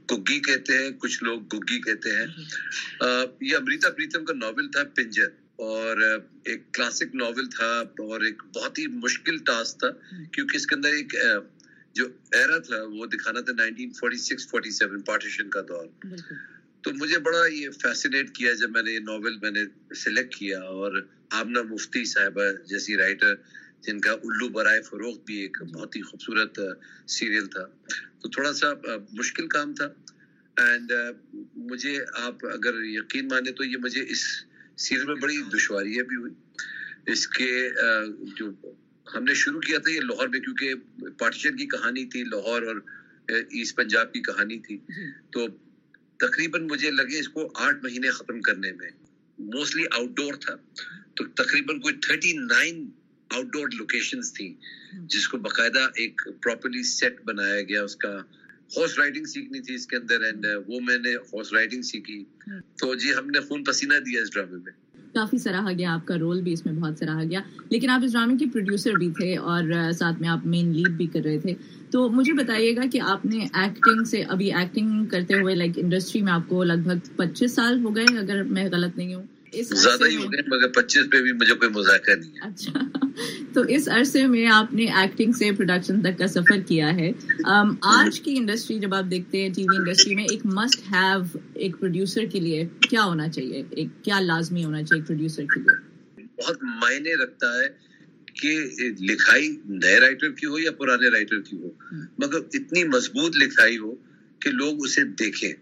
گگی کہتے ہیں, کچھ لوگ گگی کہتے ہیں. یہ امریتا پریتم کا ناول تھا پنجر, اور ایک کلاسک ناول تھا اور ایک بہت ہی مشکل ٹاسک تھا, کیونکہ اس کے اندر ایک جو ایرا تھا وہ دکھانا تھا nineteen forty six forty seven partition کا دور. تو مجھے بڑا یہ فیسینیٹ کیا جب میں نے یہ ناول میں نے سلیکٹ کیا, اور آمنہ مفتی صاحبہ جیسی رائٹر جن کا الو برائے فروخت بھی ایک بہت ہی خوبصورت سیریل تھا, تو تھوڑا سا مشکل کام تھا. اینڈ مجھے آپ اگر یقین مانے تو یہ مجھے اس سیریل میں بڑی دشواریاں بھی ہوئی. اس کے جو ہم نے شروع کیا تھا یہ لاہور میں, کیونکہ پارٹیشن کی کہانی تھی, لاہور اور ایسٹ پنجاب کی کہانی تھی, تو تقریباً مجھے لگے اس کو آٹھ مہینے ختم کرنے میں. موسٹلی آؤٹ ڈور تھا, تو تقریباً کوئی thirty nine outdoor locations تھی, جس کو باقاعدہ ایک پراپرلی سیٹ بنایا گیا. اس کا ہارس رائڈنگ سیکھنی تھی اس کے اندر, اینڈ وہ میں نے ہارس رائڈنگ سیکھی. تو جی ہم نے خون پسینہ دیا اس ڈرامے میں. کافی سراہا گیا, آپ کا رول بھی اس میں بہت سراہا گیا, لیکن آپ اس ڈرامے کے پروڈیوسر بھی تھے اور ساتھ میں آپ مین لیڈ بھی کر رہے تھے. تو مجھے بتائیے گا کہ آپ نے ایکٹنگ سے, ابھی ایکٹنگ کرتے ہوئے لائک انڈسٹری میں آپ کو لگ بھگ پچیس سال ہو گئے اگر میں غلط نہیں ہوں. زیادہ ہی ہو گئے, مگر پچیس پہ بھی مجھے کوئی مذاکرہ نہیں ہے. اچھا, تو اس عرصے میں آپ نے ایکٹنگ سے پروڈکشن تک کا سفر کیا ہے. آج کی انڈسٹری جب آپ دیکھتے ہیں ٹی وی انڈسٹری میں, ایک مسٹ ہیو ایک پروڈیوسر کے لیے کیا ہونا چاہیے, ایک کیا لازمی ہونا چاہیے پروڈیوسر کے لیے؟ بہت معنی رکھتا ہے کہ لکھائی نئے رائٹر کی ہو یا پرانے رائٹر کی ہو, مگر اتنی مضبوط لکھائی ہو کہ لوگ اسے دیکھیں.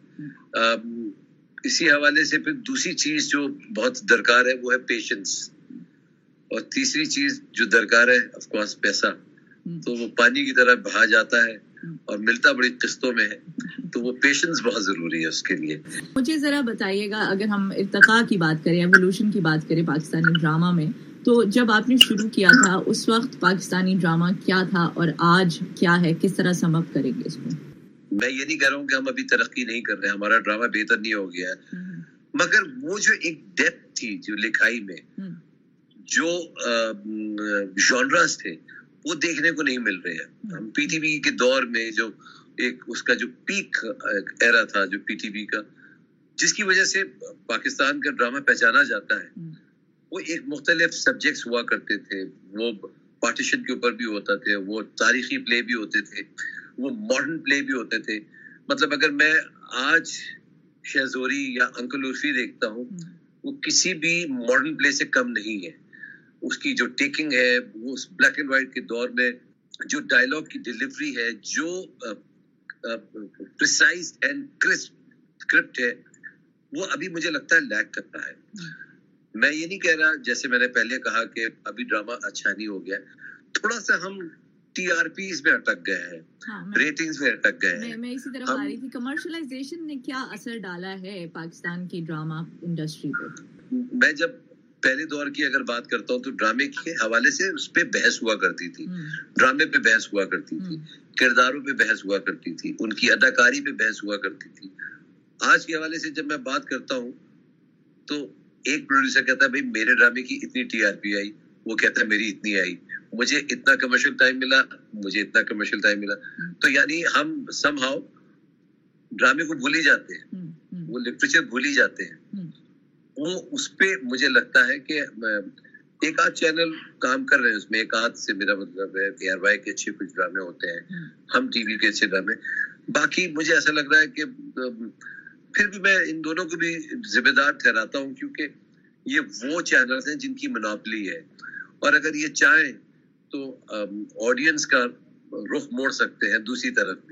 اسی حوالے سے پھر دوسری چیز جو بہت درکار ہے وہ ہے پیشنس, اور تیسری چیز جو درکار ہے آف کورس پیسہ. تو وہ پانی کی طرح بہا جاتا ہے اور ملتا بڑی قسطوں میں ہے, تو وہ پیشنس بہت ضروری ہے اس کے لیے. مجھے ذرا بتائیے گا, اگر ہم ارتقاء کی بات کریں, ایوولوشن کی بات کریں پاکستانی ڈرامہ میں, تو جب آپ نے شروع کیا تھا اس وقت پاکستانی ڈرامہ کیا تھا اور آج کیا ہے, کس طرح سم اپ کریں گے اس کو؟ میں یہ نہیں کہہ رہا ہوں کہ ہم ابھی ترقی نہیں کر رہے, ہمارا ڈرامہ بہتر نہیں ہو گیا ہے, مگر وہ جو ایک ڈیپتھ تھی جو لکھائی میں, جو جانرز تھے وہ دیکھنے کو نہیں مل رہے ہیں. ہم پی ٹی وی کے دور میں جو ایک اس کا جو پیک ایرا تھا جو پی ٹی وی کا, جس کی وجہ سے پاکستان کا ڈرامہ پہچانا جاتا ہے, وہ ایک مختلف سبجیکٹس ہوا کرتے تھے. وہ پارٹیشن کے اوپر بھی ہوتا تھے, وہ تاریخی پلے بھی ہوتے تھے, وہ ماڈرن پلے بھی ہوتے تھے. مطلب اگر میں آج شہزوری یا انکل عرفی دیکھتا ہوں, وہ کسی بھی ماڈرن پلے سے کم نہیں ہے. اس کی جو ٹیکنگ ہے, وہ بلیک اینڈ وائٹ کے دور میں جو ڈائلاگ کی ڈیلیوری ہے, جو پریسائز اینڈ کرسپ اسکرپٹ ہے, وہ ابھی مجھے لگتا ہے لیک کرتا ہے. میں یہ نہیں کہہ رہا, جیسے میں نے پہلے کہا کہ ابھی ڈرامہ اچھا نہیں ہو گیا, تھوڑا سا ہم ٹی آر پیز میں اٹک گئے ہیں, ریٹنگز میں اٹک گئے ہیں. میں اسی طرف آ رہی تھی, کمرشلائزیشن نے کیا اثر ڈالا ہے پاکستان کی ڈرامہ انڈسٹری پہ؟ میں جب پہلے دور کی اگر بات کرتا ہوں تو ڈرامے کے حوالے سے اس پہ بحث ہوا کرتی تھی, ڈرامے پہ بحث ہوا کرتی تھی, کرداروں پہ بحث ہوا کرتی تھی, ان کی اداکاری پہ بحث ہوا کرتی تھی. آج کے حوالے سے جب میں بات کرتا ہوں تو ایک پروڈیوسر کہتا ہے بھائی میرے ڈرامے کی اتنی ٹی آر پی آئی, وہ کہتا ہے میری اتنی آئی, مجھے اتنا کمرشل ٹائم ملا, مجھے اتنا کمرشل ٹائم ملا. تو یعنی ہم سم ہاؤ ڈرامے کو بھول ہی جاتے ہیں, وہ لٹریچر بھول ہی جاتے ہیں. وہ اس پہ مجھے لگتا ہے کہ ایک آدھ چینل کام کر رہے ہیں اس میں, ایک آدھ سے میرا مطلب ہے اے آر وائی کے اچھے کچھ ڈرامے ہوتے ہیں, ہم ٹی وی کے اچھے ڈرامے. باقی مجھے ایسا لگ رہا ہے کہ پھر بھی میں ان دونوں کو بھی ذمہ دار ٹھہراتا ہوں, کیونکہ یہ وہ چینلز ہیں جن کی منوپلی ہے, اور اگر یہ چاہیں تو آڈینس کا رخ موڑ سکتے ہیں دوسری طرف بھی.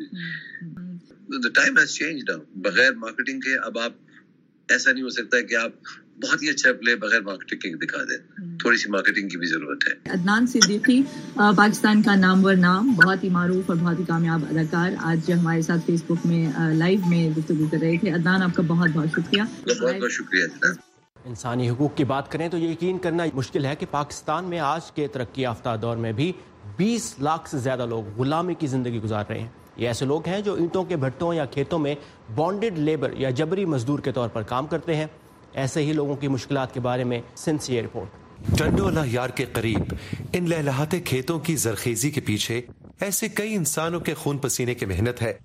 The time has changed now. بغیر مارکیٹنگ کے اب آپ ایسا نہیں ہو سکتا کہ آپ بہت ہی اچھا پلے بغیر مارکیٹنگ دکھا دیں, تھوڑی سی مارکیٹنگ کی بھی ضرورت ہے. عدنان صدیقی پاکستان کا نامور نام, بہت ہی معروف اور بہت ہی کامیاب اداکار, آج ہمارے ساتھ فیس بک میں لائیو میں گفتگو کر رہے تھے. عدنان آپ کا بہت بہت شکریہ. بہت بہت شکریہ. انسانی حقوق کی بات کریں تو یہ یقین کرنا مشکل ہے کہ پاکستان میں آج کے ترقی یافتہ دور میں بھی بیس لاکھ سے زیادہ لوگ غلامی کی زندگی گزار رہے ہیں. یہ ایسے لوگ ہیں جو اینٹوں کے بھٹوں یا کھیتوں میں بانڈڈ لیبر یا جبری مزدور کے طور پر کام کرتے ہیں. ایسے ہی لوگوں کی مشکلات کے بارے میں سندھ یہ رپورٹ. ٹنڈوالہ یار کے قریب ان لہلہاتے کھیتوں کی زرخیزی کے پیچھے ایسے کئی انسانوں کے خون پسینے کی محنت ہے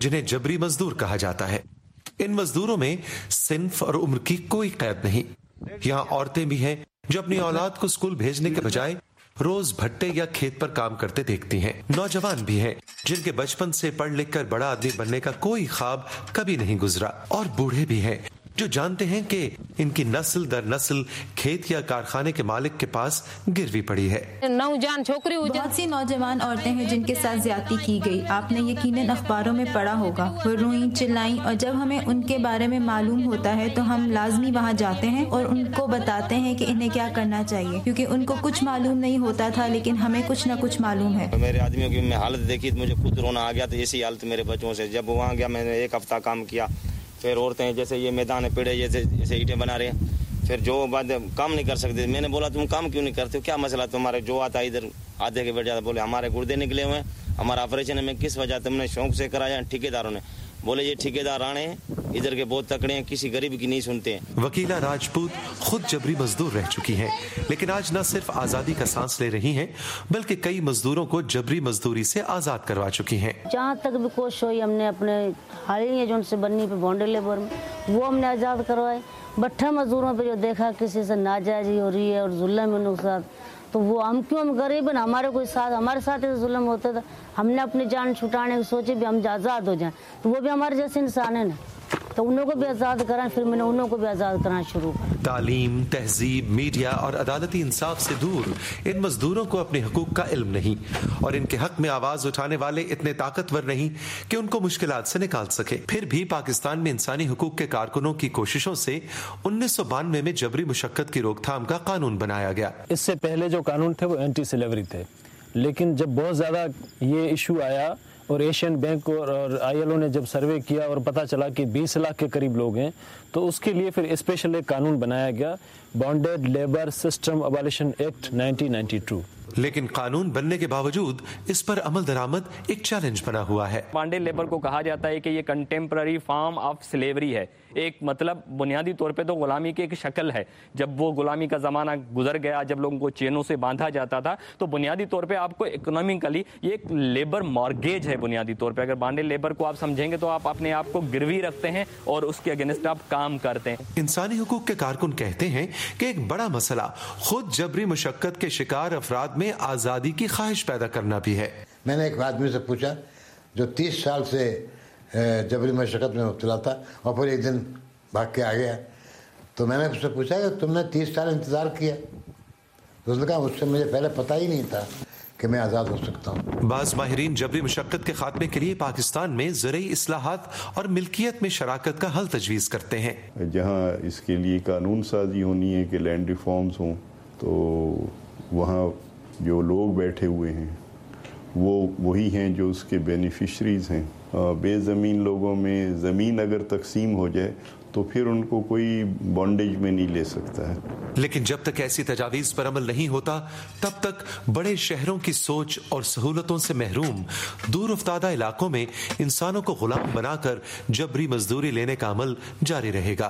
जिन्हें जबरी मजदूर कहा जाता है। इन मजदूरों में सिन्फ और उम्र की कोई कैद नहीं। यहाँ औरतें भी हैं जो अपनी औलाद को स्कूल भेजने के बजाय रोज भट्टे या खेत पर काम करते देखती हैं। नौजवान भी हैं जिनके बचपन से पढ़ लिख कर बड़ा आदमी बनने का कोई ख्वाब कभी नहीं गुजरा, और बूढ़े भी हैं जो जानते हैं कि इनकी नस्ल दर नस्ल खेत या कारखाने के मालिक के पास गिरवी पड़ी है। नौजवान छोकरी बहुत सी नौजवान औरतें हैं जिनके साथ ज्यादती की गई। आपने यकीनन अखबारों में पढ़ा होगा। वो रोईं चिल्लाईं, और जब हमें उनके बारे में मालूम होता है तो हम लाजमी वहाँ जाते हैं और उनको बताते हैं कि इन्हें क्या करना चाहिए, क्योंकि उनको कुछ मालूम नहीं होता था, लेकिन हमें कुछ न कुछ मालूम है। मेरे आदमियों की मैं हालत देखी तो मुझे खुद रोना आ गया। तो ऐसी हालत मेरे बच्चों से, जब वहाँ गया मैंने एक हफ्ता काम किया, फिर औरतें जैसे ये मैदान है पेड़े जैसे जैसे ईंटें बना रहे हैं, फिर जो बात काम नहीं कर सकते। मैंने बोला तुम काम क्यों नहीं करते हो, क्या मसला तुम्हारे? जो आता इधर आधे के बैठ जाता, बोले हमारे गुर्दे निकले हुए हैं, हमारा ऑपरेशन है। मैं किस वजह तुमने शौक से कराया? ठेकेदारों ने बोले ये ठेकेदार आने हैं इधर के बहुत तकड़े हैं, किसी गरीब की नहीं सुनते हैं। वकीला राजपूत खुद जबरी मजदूर रह चुकी हैं, लेकिन आज न सिर्फ आजादी का सांस ले रही हैं, बल्कि कई मजदूरों को जबरी मजदूरी से आजाद करवा चुकी हैं। जहाँ तक भी कोशिश हुई हमने अपने हाल ही जो उनसे बननी पे बॉन्डरी लेबर में वो हमने आजाद करवाए। भट्ठा मजदूरों पे जो देखा किसी से नाजायजी हो रही है और जुल्म उनके साथ, तो वो हम क्यों, हम गरीब हैं, हमारे कोई साथ हमारे साथ ऐसे जुल्म होता था। हमने अपनी जान छुटाने की सोची भी हम आज़ाद हो जाएं, तो वो भी हमारे जैसे इंसान है ना, तो उन्हों को भी आज़ाद कराएं। फिर मैंने उन्हों को भी आज़ाद कराना शुरू किया। तालीम, तहजीब, मीडिया और अदालती इंसाफ से दूर इन मजदूरों को अपने हकूक का इल्म नहीं, और इनके हक में आवाज उठाने वाले इतने ताकतवर नहीं कि उनको मुश्किलात से निकाल सके। फिर भी पाकिस्तान में इंसानी हकूक के कारकुनों की कोशिशों से उन्नीस सौ बानवे में जबरी मुशक्कत की रोकथाम का कानून बनाया गया। इससे पहले जो कानून थे वो एंटी स्लेवरी थे, लेकिन जब बहुत ज्यादा ये इशू आया और एशियन बैंक और आईएलओ ने जब सर्वे किया और पता चला कि बीस लाख के करीब लोग हैं, तो उसके लिए फिर स्पेशल एक कानून बनाया गया, bonded labour system abolition act nineteen ninety two. लेकिन कानून बनने के बावजूद इस पर अमल दरामद एक चैलेंज बना हुआ है। बॉन्डेड लेबर को कहा जाता है कि ये कंटेम्पररी फॉर्म ऑफ स्लेवरी है। एक मतलब बुनियादी तौर पे तो गुलामी की एक शक्ल है। जब वो गुलामी का ज़माना गुजर गया, जब लोगों को चेनों से बांधा जाता था, तो बुनियादी तौर पे आपको इकोनॉमिकली ये एक लेबर मॉर्गेज है। बुनियादी तौर पे अगर बॉन्डेड लेबर को आप समझेंगे तो आप अपने आप को गिरवी रखते हैं और उसके अगेंस्ट आप काम करते हैं। इंसानी हुकूक के कारकुन कहते हैं कि एक बड़ा मसला खुद जबरी मुशक्कत के शिकार अफराद में आज़ादी की ख्वाहिश पैदा करना भी है। मैंने एक आदमी से पूछा जो तीस साल से जबरी मशक्कत में मुब्तला था और फिर एक दिन भाग के आ गया, तो मैंने उससे पूछा कि तुमने तीस साल इंतज़ार किया? तो उसने कहा उससे मुझे पहले पता ही नहीं था कि मैं आज़ाद हो सकता हूँ। बाज़ माहिरीन जबरी मुशक्कत के खात्मे के लिए पाकिस्तान में ज़रई इस्लाहात और मिल्कियत में शराकत का हल तजवीज़ करते हैं। जहाँ इसके लिए कानून साजी होनी है कि लैंड रिफॉर्म्स हों, तो वहाँ जो लोग बैठे हुए हैं वो वही हैं जो उसके बेनिफिशरीज हैं। बेज़मीन लोगों में ज़मीन अगर तकसीम हो जाए तो फिर उनको कोई बॉन्डेज में नहीं ले सकता है। लेकिन जब तक ऐसी तजावीज़ पर अमल नहीं होता, तब तक बड़े शहरों की सोच और सहूलतों से महरूम दूर उफ्तादा इलाकों में इंसानों को गुलाम बनाकर जबरी मजदूरी लेने का अमल जारी रहेगा।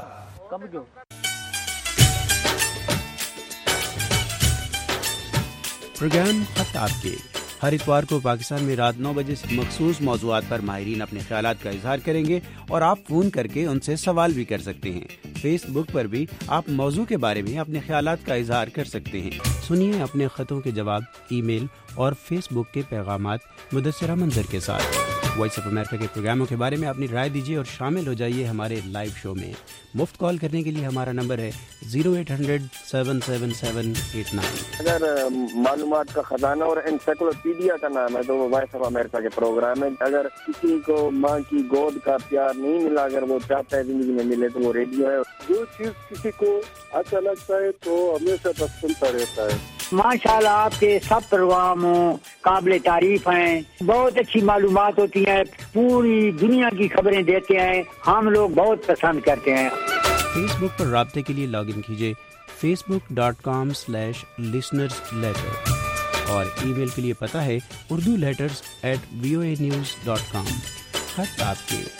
प्रोग्राम खत आपके हर इतवार को पाकिस्तान में रात नौ बजे से मखसूस मौज़ूआत पर माहिरीन अपने ख्यालात का इजहार करेंगे और आप फोन करके उनसे सवाल भी कर सकते हैं। फेसबुक पर भी आप मौजू के बारे में अपने ख्यालात का इजहार कर सकते हैं। सुनिए अपने खतों के जवाब ईमेल और फेसबुक के पैगामात मुदस्सिरा मंजर के साथ। वॉइस ऑफ अमेरिका के प्रोग्रामों के बारे में अपनी राय दीजिए और शामिल हो जाइए हमारे लाइव शो में। मुफ्त कॉल करने के लिए हमारा नंबर है zero eight hundred seven seven seven eight nine. अगर मालूमात का खजाना और एनसाइक्लोपीडिया का नाम है तो वो वॉइस ऑफ अमेरिका के प्रोग्राम है। अगर किसी को माँ की गोद का प्यार नहीं मिला, अगर वो चाहता है जिंदगी में मिले, तो वो रेडियो है। जो चीज किसी को अच्छा लगता है तो हमेशा बस सुनता रहता है। माशाल्लाह आपके सब प्रोग्राम काबिल तारीफ हैं, बहुत अच्छी मालूमात होती हैं, पूरी दुनिया की खबरें देते हैं, हम लोग बहुत पसंद करते हैं। फेसबुक पर राब्ते के लिए लॉगिन कीजिए Facebook dot com slash listeners letter और ईमेल के लिए पता है Urdu letters at V O A news dot com. खत आपके।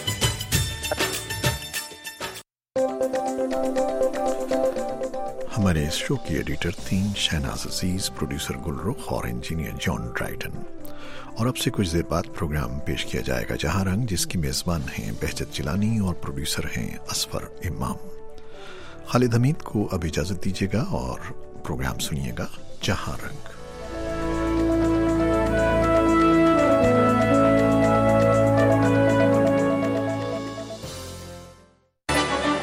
हमारे इस शो की एडिटर थीं शहनाज अजीज, प्रोड्यूसर गुलरुख और इंजीनियर जॉन ड्राइटन। और अब से कुछ देर बाद प्रोग्राम पेश किया जाएगा जहां रंग, जिसकी मेजबान हैं बहजत जिलानी और प्रोड्यूसर हैं असफर इमाम। खालिद हमीद को अब इजाजत दीजिएगा और प्रोग्राम सुनिएगा जहां रंग।